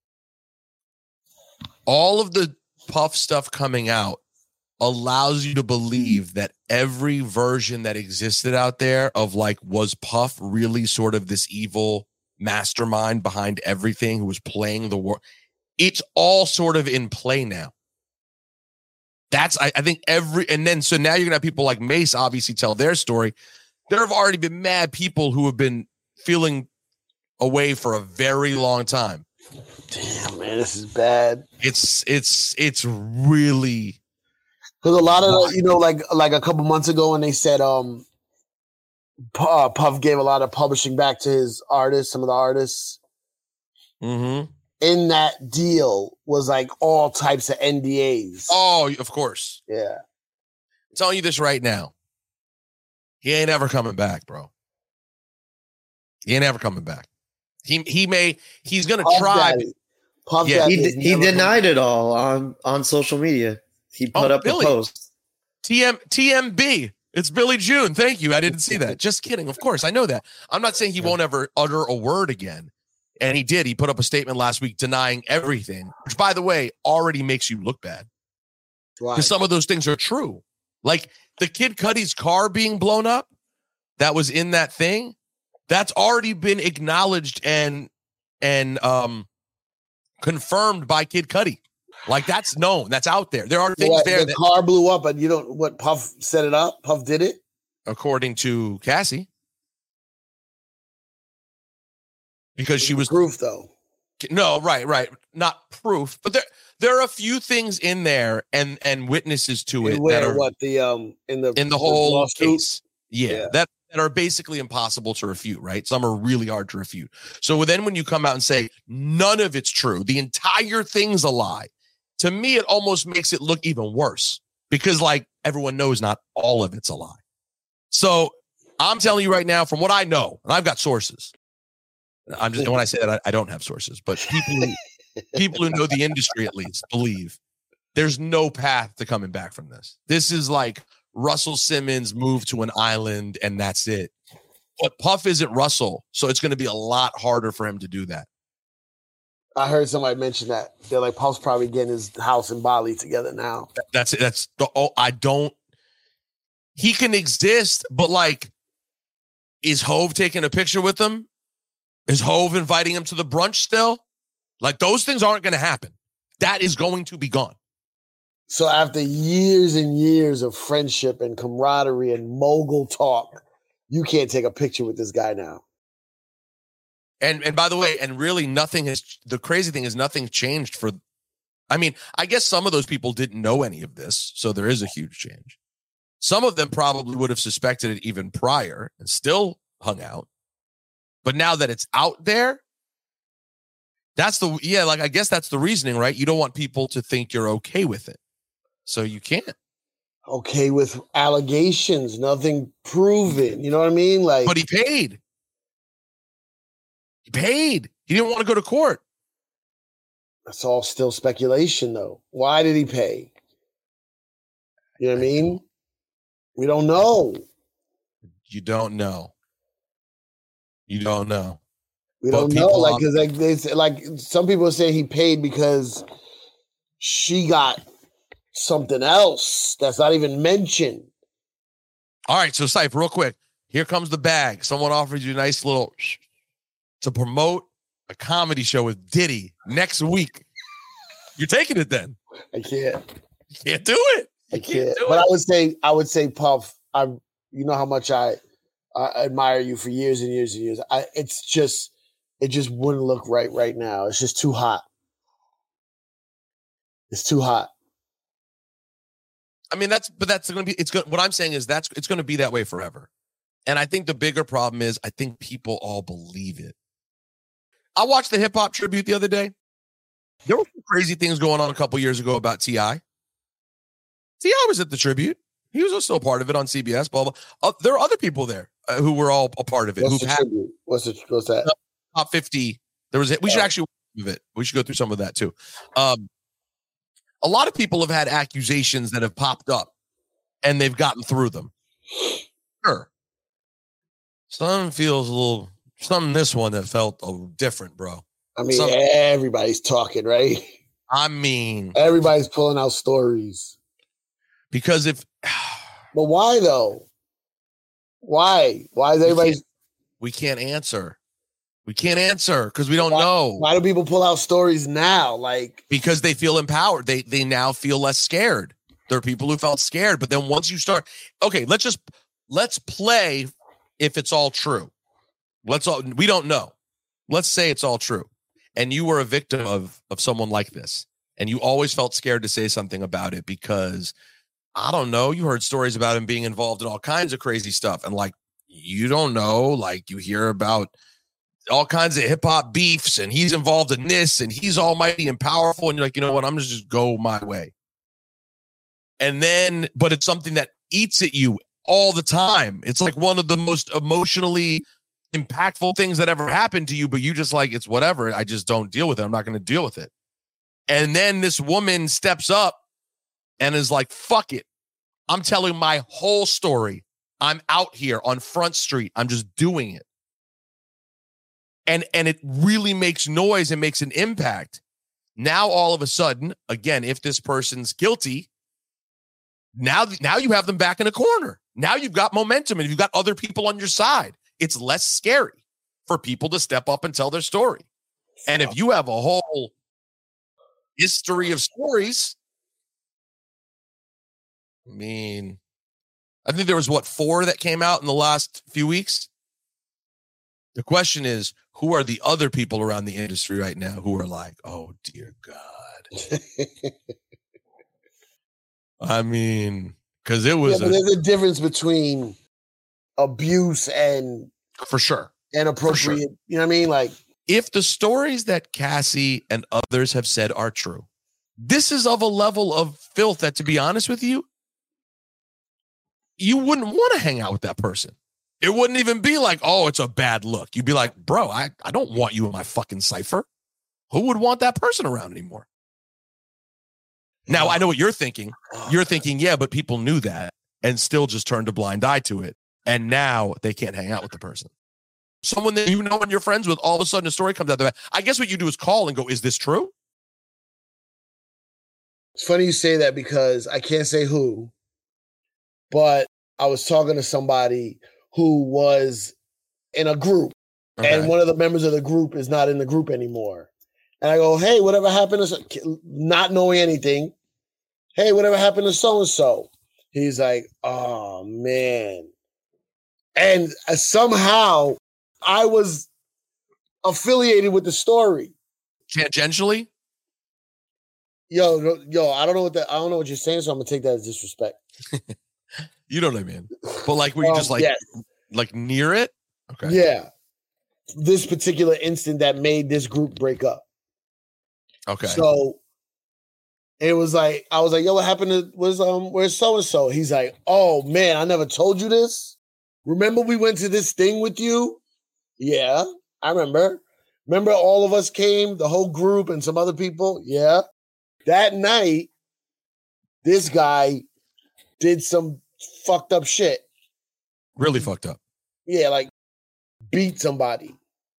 All of the Puff stuff coming out allows you to believe that every version that existed out there of like, was Puff really sort of this evil mastermind behind everything who was playing the war? It's all sort of in play now. That's, I, I think every, and then, so now you're gonna have people like Mace obviously tell their story. There have already been mad people who have been feeling away for a very long time. Damn, man, this is bad. It's, it's, it's really. Because a lot of, you know, like, like a couple months ago when they said, um, uh, Puff gave a lot of publishing back to his artists, some of the artists. Mm-hmm. In that deal was like all types of N D As. Oh, of course. Yeah. I'm telling you this right now. He ain't ever coming back, bro. He ain't ever coming back. He he may, he's going to try. Daddy. Puff yeah, he, d- he denied it all on, on social media. He put oh, up Billy. a post. T M T M B. It's Billy June. Thank you. I didn't see that. Just kidding. Of course. I know that. I'm not saying he won't ever utter a word again. And he did. He put up a statement last week denying everything, which, by the way, already makes you look bad. Because some of those things are true. Like the Kid Cudi's car being blown up that was in that thing, that's already been acknowledged and and um, confirmed by Kid Cudi. Like that's known. That's out there. There are things what, there. The that, car blew up, and you don't. What Puff set it up? Puff did it, according to Cassie. Because she was proof, though. No, right, right, not proof, but there there are a few things in there and and witnesses to it Where, that are what the um in the in the whole lawsuit? case, yeah, Yeah. that that are basically impossible to refute. Right, some are really hard to refute. So then when you come out and say none of it's true, the entire thing's a lie, to me, it almost makes it look even worse because, like, everyone knows not all of it's a lie. So I'm telling you right now, from what I know, and I've got sources. I'm just, and when I say that, I, I don't have sources, but people who, people who know the industry at least believe there's no path to coming back from this. This is like Russell Simmons moved to an island and that's it. But Puff isn't Russell, so it's going to be a lot harder for him to do that. I heard somebody mention that. They're like, Puff's probably getting his house in Bali together now. That's it. That's the, oh, I don't, he can exist, but like, is Hove taking a picture with him? Is Hove inviting him to the brunch still? Like, those things aren't going to happen. That is going to be gone. So after years and years of friendship and camaraderie and mogul talk, you can't take a picture with this guy now. And and by the way, and really nothing has, the crazy thing is nothing changed for, I mean, I guess some of those people didn't know any of this, so there is a huge change. Some of them probably would have suspected it even prior and still hung out. But now that it's out there, that's the, yeah, like, I guess that's the reasoning, right? You don't want people to think you're okay with it. So you can't. Okay with allegations, nothing proven. You know what I mean? Like, but he paid. He paid. He didn't want to go to court. That's all still speculation, though. Why did he pay? You know what I mean? We don't know. You don't know. You don't know. We don't know. Like, because like, they say, like some people say he paid because she got something else that's not even mentioned. All right, so Syph, real quick. Here comes the bag. Someone offers you a nice little to promote a comedy show with Diddy next week. You're taking it then? I can't. You can't do it. You I can't. can't. do but it. I would say, I would say, Puff. I, you know how much I, I admire you for years and years and years. I, it's just, it just wouldn't look right right now. It's just too hot. It's too hot. I mean, that's, but that's going to be, it's good. What I'm saying is that's, it's going to be that way forever. And I think the bigger problem is I think people all believe it. I watched the hip hop tribute the other day. There were some crazy things going on a couple years ago about T I T I was at the tribute. He was still a part of it on C B S, blah, blah. Uh, there are other people there uh, who were all a part of it. What's Who've the had tribute? What's, the, what's that? uh, top fifty. There was, we should actually move it. We should go through some of that too. Um, a lot of people have had accusations that have popped up and they've gotten through them. Sure. Some feels a little, some in this one that felt a little different, bro. I mean, Some, everybody's talking, right? I mean, everybody's pulling out stories. Because if, but why though? Why? Why is everybody? We can't, we can't answer. We can't answer because we don't why, know. Why do people pull out stories now? Like, because they feel empowered. They they now feel less scared. There are people who felt scared, but then once you start, okay, let's just let's play if it's all true. Let's all we don't know. Let's say it's all true, and you were a victim of of someone like this, and you always felt scared to say something about it because I don't know. You heard stories about him being involved in all kinds of crazy stuff, and like you don't know, like you hear about all kinds of hip hop beefs, and he's involved in this, and he's almighty and powerful, and you're like, you know what? I'm gonna just go my way. And then, but it's something that eats at you all the time. It's like one of the most emotionally impactful things that ever happened to you, but you just like, it's whatever. I just don't deal with it. I'm not going to deal with it. And then this woman steps up and is like, fuck it. I'm telling my whole story. I'm out here on Front Street. I'm just doing it. And, and it really makes noise and makes an impact. Now, all of a sudden, again, if this person's guilty, now, now you have them back in a corner. Now you've got momentum and you've got other people on your side. It's less scary for people to step up and tell their story. And if you have a whole history of stories, I mean, I think there was, what, four that came out in the last few weeks? The question is, who are the other people around the industry right now who are like, oh, dear God. I mean, because it was. Yeah, but a, there's a difference between abuse and. For sure. Inappropriate. For sure. You know what I mean? Like, if the stories that Cassie and others have said are true, This is of a level of filth that, to be honest with you, you wouldn't want to hang out with that person. It wouldn't even be like, oh, it's a bad look. You'd be like, bro, I, I don't want you in my fucking cipher. Who would want that person around anymore? Now, I know what you're thinking. You're thinking, yeah, but people knew that and still just turned a blind eye to it. And now they can't hang out with the person. Someone that you know and you're friends with, all of a sudden a story comes out the back. I guess what you do is call and go, is this true? It's funny you say that because I can't say who, but I was talking to somebody who was in a group, okay. and one of the members of the group is not in the group anymore. And I go, hey, whatever happened to, not knowing anything, hey, whatever happened to so-and-so? He's like, oh, man. And somehow I was affiliated with the story. Tangentially? Yo, yo, I don't know what that, I don't know what you're saying, so I'm gonna take that as disrespect. You know what I mean? But like, were you um, just like, yes. like near it? Okay. Yeah. This particular instant that made this group break up. Okay. So it was like, I was like, yo, what happened to, was, um, where's so-and-so? He's like, oh man, I never told you this. Remember we went to this thing with you? Yeah, I remember. Remember all of us came, the whole group and some other people? Yeah. That night, this guy did some fucked up shit. Really fucked up. Yeah, like beat somebody.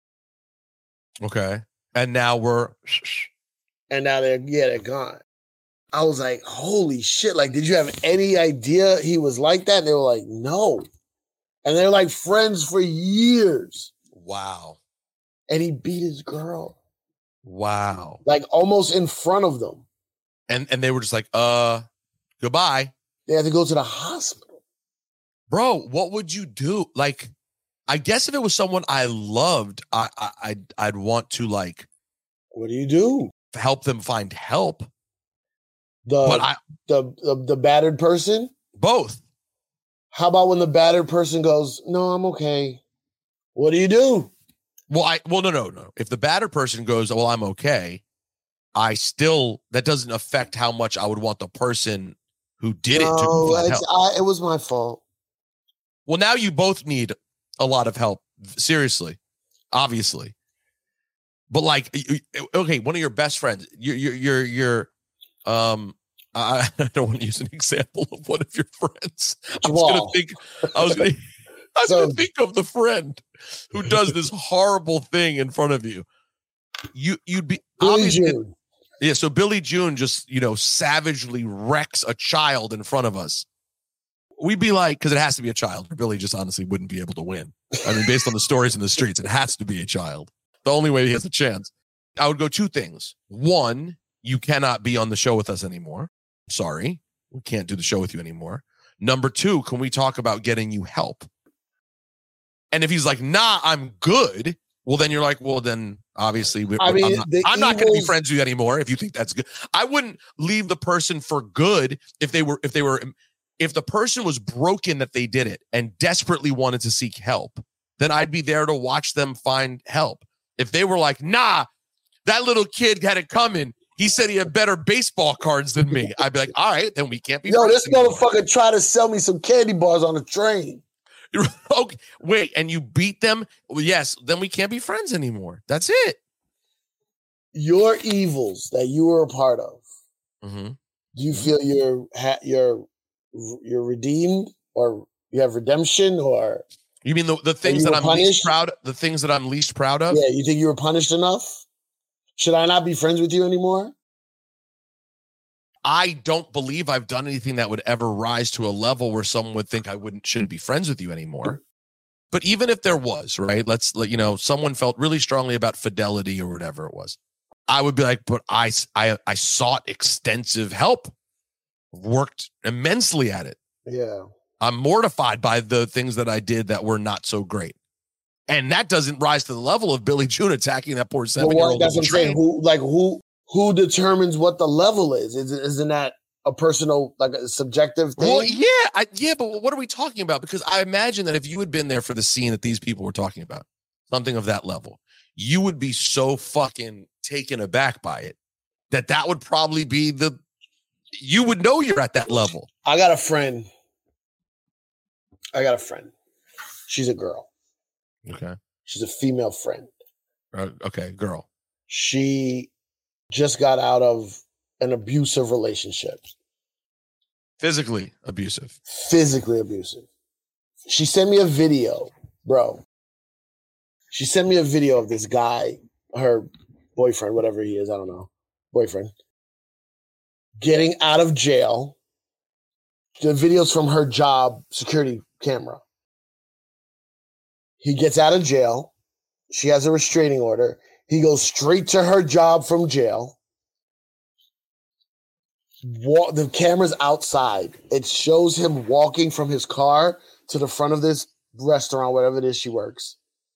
Okay. And now we're... And now they're, yeah, they're gone. I was like, holy shit. Like, did you have any idea he was like that? And they were like, no. And they're like friends for years. Wow. And he beat his girl. Wow. Like almost in front of them. And and they were just like, uh, goodbye. They had to go to the hospital. Bro, what would you do? Like, I guess if it was someone I loved, I, I I'd, I'd want to like. What do you do? Help them find help. The but I, the, the the battered person? Both. How about when the battered person goes, no, I'm okay. What do you do? Well, I well, no, no, no. If the battered person goes, well, I'm okay, I still, that doesn't affect how much I would want the person who did no, it to find it's, help. I, it was my fault. Well, now you both need a lot of help. Seriously, obviously. But like, okay, one of your best friends, you're, you're, you're, you're um, I, I don't want to use an example of one of your friends. I was going to think, I was going to, I was so, going to think of the friend who does this horrible thing in front of you. You, you'd be Billy June. Yeah. So Billy June just, you know, savagely wrecks a child in front of us. We'd be like, because it has to be a child. Billy just honestly wouldn't be able to win. I mean, based on the stories in the streets, it has to be a child. The only way he has a chance. I would go two things. One, you cannot be on the show with us anymore. Sorry, we can't do the show with you anymore. Number two, can we talk about getting you help? And if he's like, nah, I'm good. Well, then you're like, well, then obviously we, I mean, I'm not, I'm not going to be friends with you anymore if you think that's good. I wouldn't leave the person for good if they were, if they were, if the person was broken that they did it and desperately wanted to seek help, then I'd be there to watch them find help. If they were like, nah, that little kid had it coming. He said he had better baseball cards than me. I'd be like, all right, then we can't be. Yo, this anymore. Motherfucker tried to sell me some candy bars on the train. Okay, wait, and you beat them? Well, yes, then we can't be friends anymore. That's it. Your evils that you were a part of. Mm-hmm. Do you feel you're you're you're redeemed, or you have redemption, or you mean the, the things that I'm punished? least proud of? The things that I'm least proud of? Yeah, you think you were punished enough? Should I not be friends with you anymore? I don't believe I've done anything that would ever rise to a level where someone would think I wouldn't shouldn't be friends with you anymore. But even if there was, right? Let's let you know, someone felt really strongly about fidelity or whatever it was. I would be like, but I I I sought extensive help, worked immensely at it. Yeah. I'm mortified by the things that I did that were not so great. And that doesn't rise to the level of Billy June attacking that poor seven-year-old. Well, that's what I'm saying. Who, like, who who determines what the level is? is isn't that a personal, like a subjective thing? Well, yeah, I, yeah, but what are we talking about? Because I imagine that if you had been there for the scene that these people were talking about, something of that level, you would be so fucking taken aback by it. that that would probably be the, you would know you're at that level. I got a friend. I got a friend. She's a girl. Okay. She's a female friend. Uh, okay, girl. She just got out of an abusive relationship. Physically abusive. Physically abusive. She sent me a video, bro. She sent me a video of this guy, her boyfriend, whatever he is, I don't know, boyfriend, getting out of jail. The video's from her job security camera. He gets out of jail. She has a restraining order. He goes straight to her job from jail. Walk, the camera's outside. It shows him walking from his car to the front of this restaurant, whatever it is she works.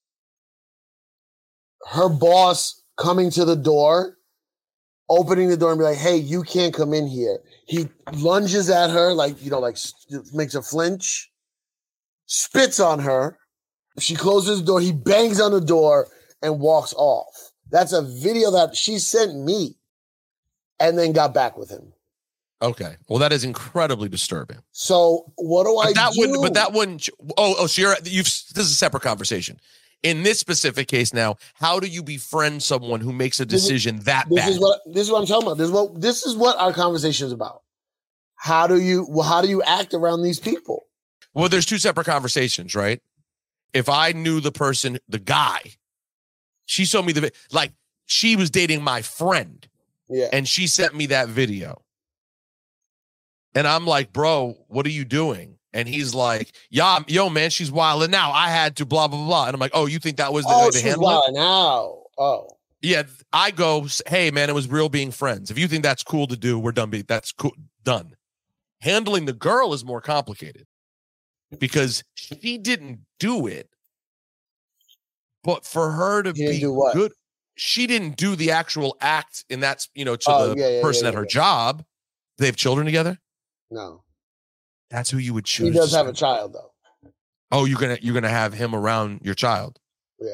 Her boss coming to the door, opening the door and be like, hey, you can't come in here. He lunges at her, like, you know, like makes her flinch, spits on her. She closes the door. He bangs on the door and walks off. That's a video that she sent me and then got back with him. Okay. Well, that is incredibly disturbing. So what do but I that do? Wouldn't, but that wouldn't. Oh, oh, so you're, you've, this is a separate conversation. In this specific case now, how do you befriend someone who makes a decision this, that this bad? Is what, this is what I'm talking about. This is what, this is what our conversation is about. How do you, well, how do you act around these people? Well, there's two separate conversations, right? If I knew the person, the guy, she showed me the, like, she was dating my friend. Yeah. And she sent me that video. And I'm like, bro, what are you doing? And he's like, yeah, yo, man, she's wilding now. I had to blah, blah, blah. And I'm like, oh, you think that was the oh, way to she's handle it? wilding now. Oh. Yeah, I go, hey, man, it was real being friends. If you think that's cool to do, we're done. Be That's cool. Done. Handling the girl is more complicated because she didn't do it. But for her to be good, she didn't do the actual act in that, you know, to oh, the yeah, yeah, person yeah, at her yeah. job. They have children together? No. That's who you would choose. He does have a child, though. Oh, you're gonna you're gonna have him around your child. Yeah.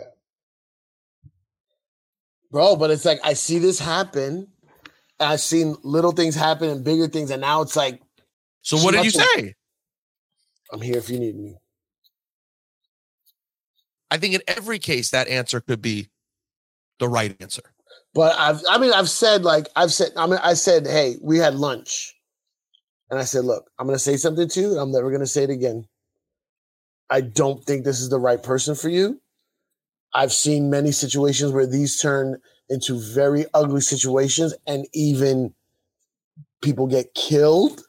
Bro, but it's like I see this happen, and I've seen little things happen and bigger things, and now it's like. So what did you say? I'm here if you need me. I think in every case that answer could be the right answer. But I've I mean I've said like I've said I mean I said, hey, we had lunch. And I said, look, I'm gonna say something to you, and I'm never gonna say it again. I don't think this is the right person for you. I've seen many situations where these turn into very ugly situations, and even people get killed.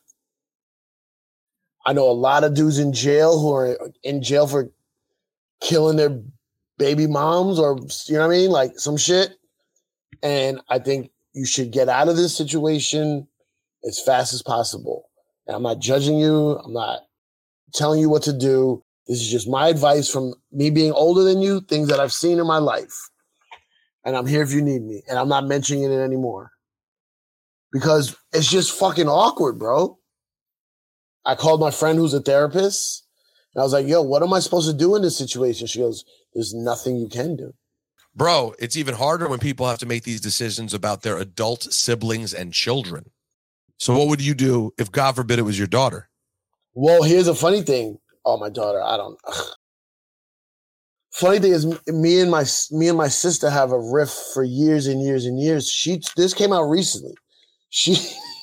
I know a lot of dudes in jail who are in jail for killing their baby moms or, you know what I mean? Like some shit. And I think you should get out of this situation as fast as possible. And I'm not judging you. I'm not telling you what to do. This is just my advice from me being older than you, things that I've seen in my life. And I'm here if you need me. And I'm not mentioning it anymore. Because it's just fucking awkward, bro. I called my friend who's a therapist. And I was like, yo, what am I supposed to do in this situation? She goes, there's nothing you can do. Bro, it's even harder when people have to make these decisions about their adult siblings and children. So what would you do if, God forbid, it was your daughter? Well, here's a funny thing. Oh, my daughter, I don't. Ugh. Funny thing is, me and my me and my sister have a riff for years and years and years. She this came out recently. She,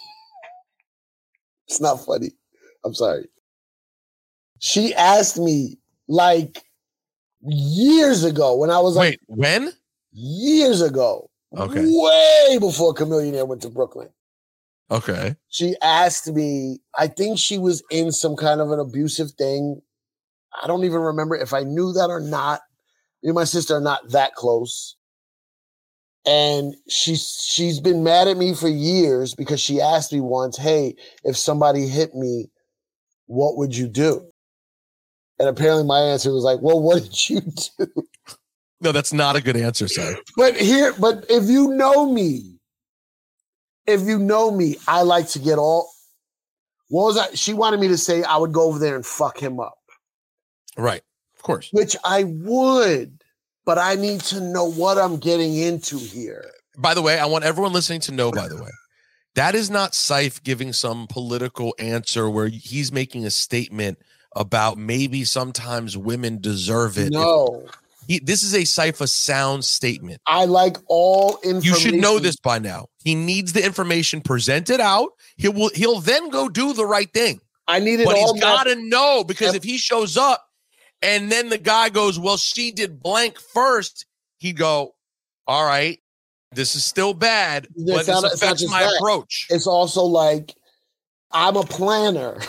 it's not funny. I'm sorry. She asked me like years ago when I was like, wait, when? Years ago. Okay. Way before Chamillionaire went to Brooklyn. Okay. She asked me, I think she was in some kind of an abusive thing. I don't even remember if I knew that or not. Me and my sister are not that close. And she's she's been mad at me for years because she asked me once, hey, if somebody hit me, what would you do? And apparently my answer was like, well, what did you do? No, that's not a good answer, sir. But here, but if you know me, if you know me, I like to get all, what was that? She wanted me to say I would go over there and fuck him up. Right. Of course. Which I would, but I need to know what I'm getting into here. by the way, I want everyone listening to know, by the way, that is not Syph giving some political answer where he's making a statement about maybe sometimes women deserve it. No. He, this is a Syph sound statement. I like all information. You should know this by now. He needs the information presented out. He will. He'll then go do the right thing. I need it but all. He's got to know, because if he shows up and then the guy goes, well, she did blank first, he'd go, all right, this is still bad, but not, this affects my that. approach. It's also like, I'm a planner.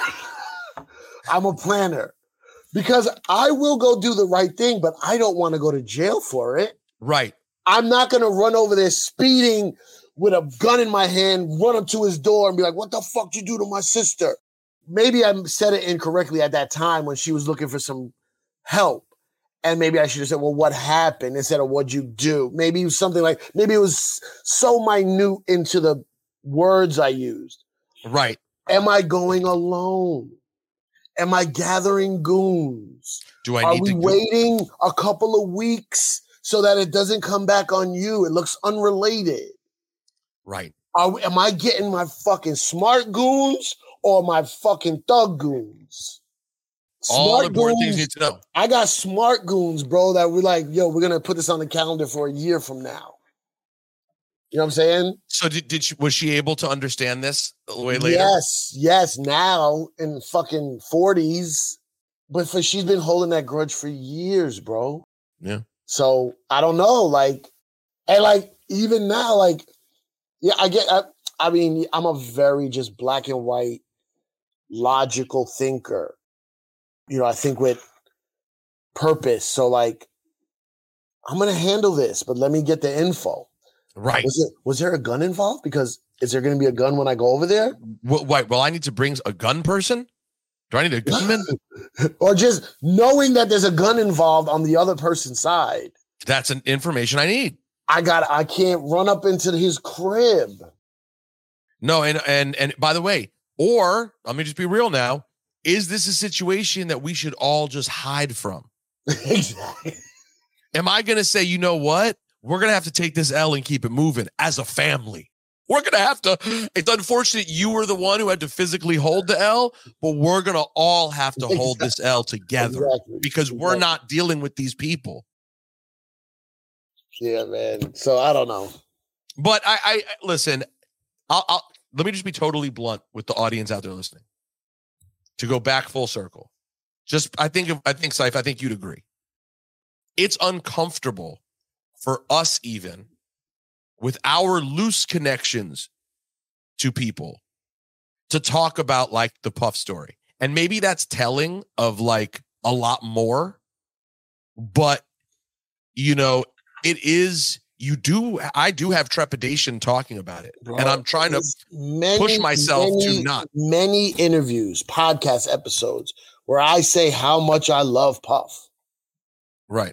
I'm a planner. Because I will go do the right thing, but I don't want to go to jail for it. Right. I'm not going to run over there speeding with a gun in my hand, run up to his door and be like, what the fuck did you do to my sister? Maybe I said it incorrectly at that time when she was looking for some help. And maybe I should have said, well, what happened instead of what'd you do? Maybe it was something like, maybe it was so minute into the words I used. Right. Am I going alone? Am I gathering goons? Do I Are need we to go- waiting a couple of weeks so that it doesn't come back on you? It looks unrelated. Right. Are we, am I getting my fucking smart goons or my fucking thug goons? All important things you need to know. I got smart goons, bro, that we're like, yo, we're going to put this on the calendar for a year from now. You know what I'm saying? So did, did she, was she able to understand this way later? Yes, yes. Now in fucking forties, but for she's been holding that grudge for years, bro. Yeah. So I don't know, like, and like even now, like, yeah, I get. I, I mean, I'm a very just black and white, logical thinker. You know, I think with purpose. So like, I'm gonna handle this, but let me get the info. Right. Was it? Was there a gun involved? Because is there going to be a gun when I go over there? Well, wait, well, I need to bring a gun person? Do I need a gunman? Or just knowing that there's a gun involved on the other person's side? That's an information I need. I got. I can't run up into his crib. No, and and and by the way, or let me just be real now. Is this a situation that we should all just hide from? Exactly. Am I going to say, you know what? We're going to have to take this L and keep it moving as a family. We're going to have to. It's unfortunate you were the one who had to physically hold the L, but we're going to all have to hold exactly. this L together exactly. because exactly. we're not dealing with these people. Yeah, man. So I don't know. But I, I listen, I'll, I'll let me just be totally blunt with the audience out there listening. To go back full circle. Just, I think, I think, Syph, I think you'd agree. It's uncomfortable for us, even with our loose connections to people, to talk about like the Puff story. And maybe that's telling of like a lot more, but you know, it is, you do, I do have trepidation talking about it. Bro, and I'm trying to many, push myself many, to not. Many interviews, podcast episodes where I say how much I love Puff. Right.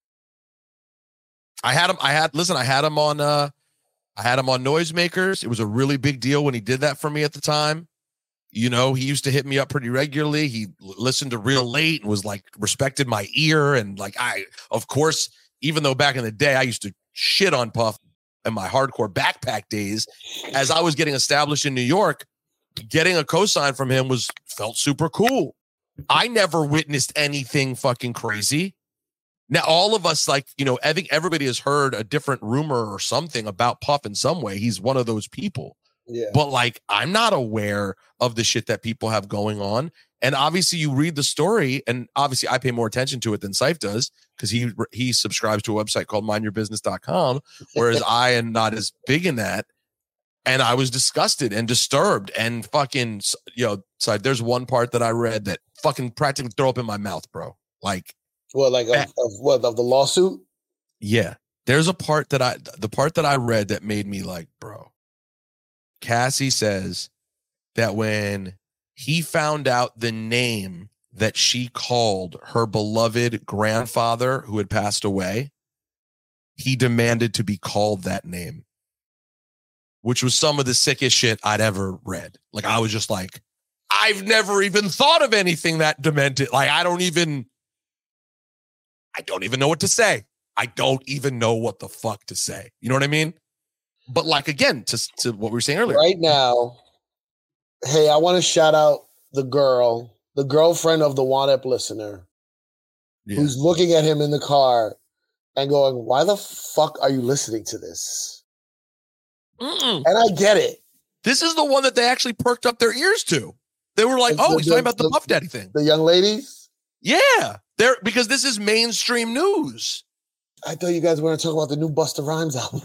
I had him, I had, listen, I had him on, uh, I had him on Noisemakers. It was a really big deal when he did that for me at the time. You know, he used to hit me up pretty regularly. He listened to real late and was like, respected my ear. And like, I, of course, even though back in the day, I used to shit on Puff in my hardcore backpack days, as I was getting established in New York, getting a cosign from him was felt super cool. I never witnessed anything fucking crazy. Now, all of us, like, you know, I think everybody has heard a different rumor or something about Puff in some way. He's one of those people. Yeah. But like, I'm not aware of the shit that people have going on. And obviously you read the story, and obviously I pay more attention to it than Syph does, because he he subscribes to a website called mind your business dot com, whereas I am not as big in that. And I was disgusted and disturbed and fucking, you know, so there's one part that I read that fucking practically throw up in my mouth, bro. Like, what, like, of, of what, of the lawsuit? Yeah. There's a part that I, the part that I read that made me like, bro. Cassie says that when he found out the name that she called her beloved grandfather who had passed away, he demanded to be called that name, which was some of the sickest shit I'd ever read. Like, I was just like, I've never even thought of anything that demented. Like, I don't even, I don't even know what to say. I don't even know what the fuck to say. You know what I mean? But like, again, to, to what we were saying earlier. Right now, hey, I want to shout out the girl, the girlfriend of the One Ep listener, yeah. who's looking at him in the car and going, why the fuck are you listening to this? Mm-mm. And I get it. This is the one that they actually perked up their ears to. They were like, oh, the, he's talking about the, the Puff Daddy thing. The young ladies? Yeah. They're because this is mainstream news. I thought you guys were going to talk about the new Busta Rhymes album.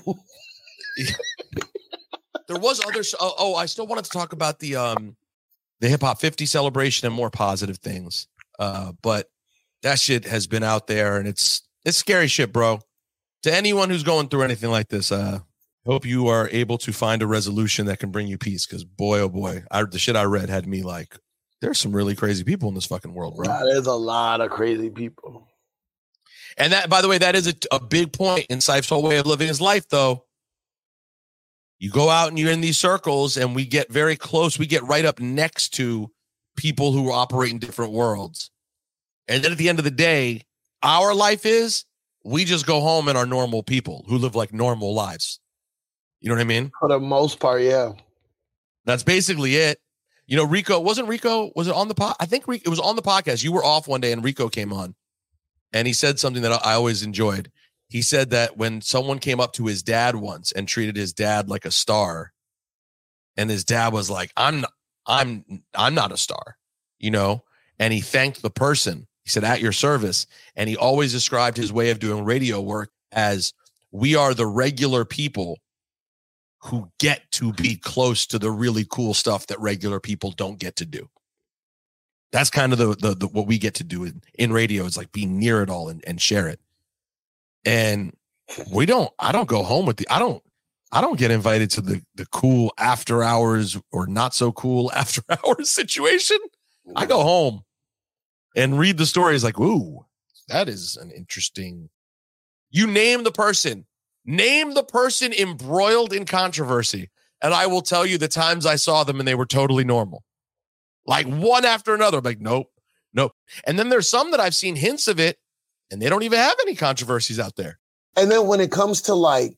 There was other. Oh, oh, I still wanted to talk about the um, the Hip Hop fifty celebration and more positive things. Uh, but that shit has been out there, and it's it's scary shit, bro. To anyone who's going through anything like this, uh, hope you are able to find a resolution that can bring you peace. Because boy, oh boy, I, the shit I read had me like, there's some really crazy people in this fucking world, bro. Yeah, there's a lot of crazy people. And that, by the way, that is a, a big point in Sife's whole way of living his life, though. You go out and you're in these circles, and we get very close. We get right up next to people who operate in different worlds. And then at the end of the day, our life is we just go home and are normal people who live like normal lives. You know what I mean? For the most part, yeah. That's basically it. You know, Rico, wasn't Rico, was it on the pod? I think it was on the podcast. You were off one day and Rico came on. And he said something that I always enjoyed. He said that when someone came up to his dad once and treated his dad like a star, and his dad was like, I'm not, I'm, I'm not a star, you know, and he thanked the person. He said, at your service. And he always described his way of doing radio work as we are the regular people who get to be close to the really cool stuff that regular people don't get to do. That's kind of the, the, the what we get to do in, in radio is like be near it all and, and share it. And we don't, I don't go home with the, I don't, I don't get invited to the, the cool after hours or not so cool after hours situation. I go home and read the stories like, ooh, that is an interesting, you name the person, name the person embroiled in controversy. And I will tell you the times I saw them and they were totally normal. Like one after another. I'm like, nope, nope. And then there's some that I've seen hints of it and they don't even have any controversies out there. And then when it comes to like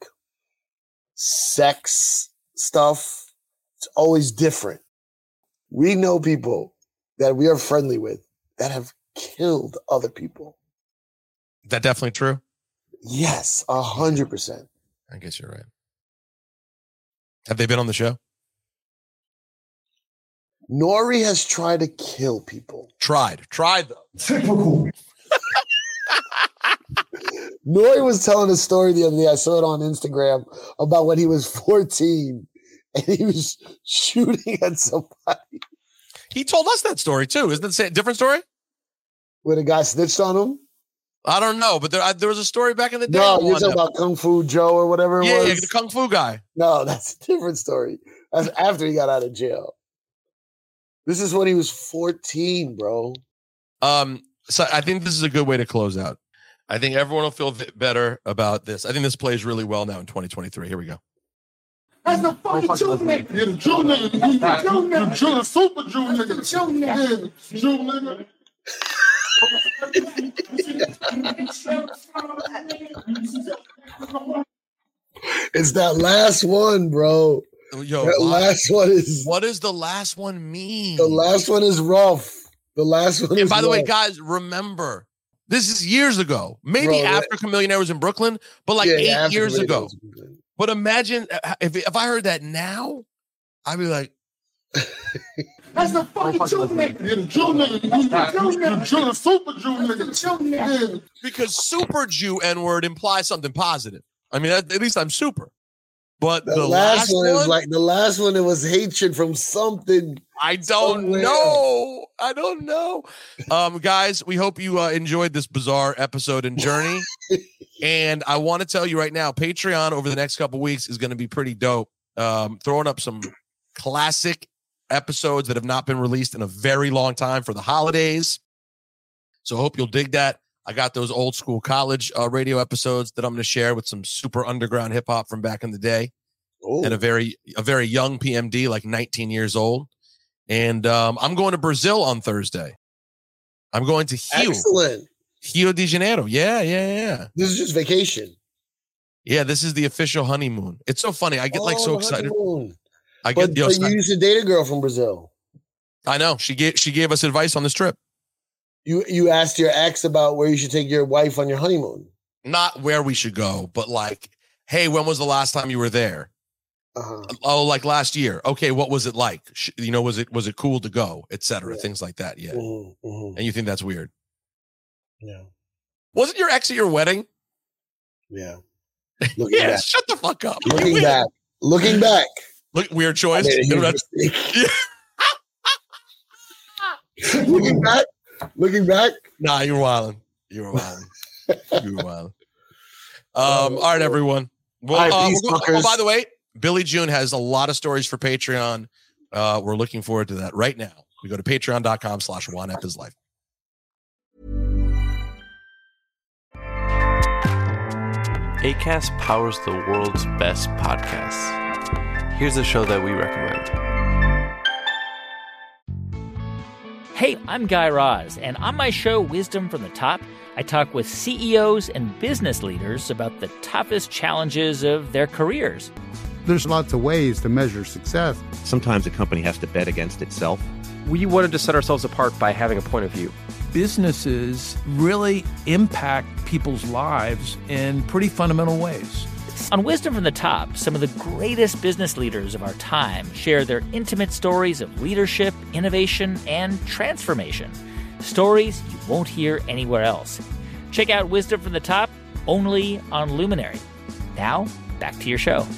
sex stuff, it's always different. We know people that we are friendly with that have killed other people. Is that definitely true? Yes, a hundred percent. I guess you're right. Have they been on the show? Nori has tried to kill people. Tried. Tried, though. Typical. Nori was telling a story the other day. I saw it on Instagram about when he was fourteen and he was shooting at somebody. He told us that story, too. Isn't it a different story? Where the guy snitched on him? I don't know, but there, I, there was a story back in the day. No, you're talking about Kung Fu Joe or whatever it yeah, was? Yeah, the Kung Fu guy. No, that's a different story. That's after he got out of jail. This is when he was fourteen, bro. Um, so I think this is a good way to close out. I think everyone will feel better about this. I think this plays really well now in twenty twenty-three. Here we go. That's the fucking Jew nigga. Yeah, the Jew nigga. The Jew nigga. The Jew, the super Jew nigga. The Jew nigga. Yeah, Jew nigga. It's that last one, bro. Yo, that why? last one is. What does the last one mean? The last one is rough. The last one. And is by the rough. way, guys, remember this is years ago. Maybe Bro, after that, Chamillionaire was in Brooklyn, but like yeah, eight years ago. But imagine if if I heard that now, I'd be like. That's the fucking Jew nigga. Yeah, the Jew nigga. The Jew, the super Jew nigga. The Jew nigga. Yeah. Because super Jew N-word implies something positive. I mean, at, at least I'm super. But the, the last, last, one, one is like the last one. It was hatred from something. I don't somewhere. know. I don't know. Um, guys, we hope you uh, enjoyed this bizarre episode and journey. And I want to tell you right now, Patreon over the next couple weeks is going to be pretty dope. Um, throwing up some classic episodes that have not been released in a very long time for the holidays. So I hope you'll dig that. I got those old school college uh, radio episodes that I'm going to share with some super underground hip hop from back in the day. Ooh. And a very, a very young P M D, like nineteen years old. And um, I'm going to Brazil on Thursday. I'm going to Rio. Excellent. Rio de Janeiro. Yeah, yeah, yeah. This is just vacation. Yeah, this is the official honeymoon. It's so funny. I get like Oh, so the excited. honeymoon. I But, get. Yo, but you used to date a girl from Brazil. I know. She gave she gave us advice on this trip. You you asked your ex about where you should take your wife on your honeymoon. Not where we should go, but like, hey, when was the last time you were there? Uh-huh. Oh, like last year. Okay, what was it like? Sh- You know, was it was it cool to go, et cetera, Yeah. things like that. Yeah. Mm-hmm, mm-hmm. And you think that's weird? Yeah. Wasn't your ex at your wedding? Yeah. Looking Yeah. back. Shut the fuck up. Looking Weird. back. Looking back. Look, weird choice. I made a huge mistake. Looking back. Looking back. Nah, you were wilding. You were wilding. you were wilding. Um, all right, everyone. Well, All right, uh, peace, we're go- fuckers. oh, by the way, Billy June has a lot of stories for Patreon. Uh, we're looking forward to that right now. We go to patreon.com slash one ep is life. Acast powers the world's best podcasts. Here's a show that we recommend. Hey, I'm Guy Raz, and on my show, Wisdom from the Top, I talk with C E Os and business leaders about the toughest challenges of their careers. There's lots of ways to measure success. Sometimes a company has to bet against itself. We wanted to set ourselves apart by having a point of view. Businesses really impact people's lives in pretty fundamental ways. On Wisdom from the Top, some of the greatest business leaders of our time share their intimate stories of leadership, innovation, and transformation. Stories you won't hear anywhere else. Check out Wisdom from the Top only on Luminary. Now, back to your show.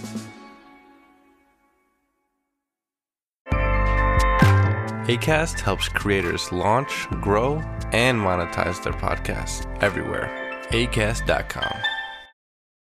Acast helps creators launch, grow, and monetize their podcasts everywhere. acast dot com.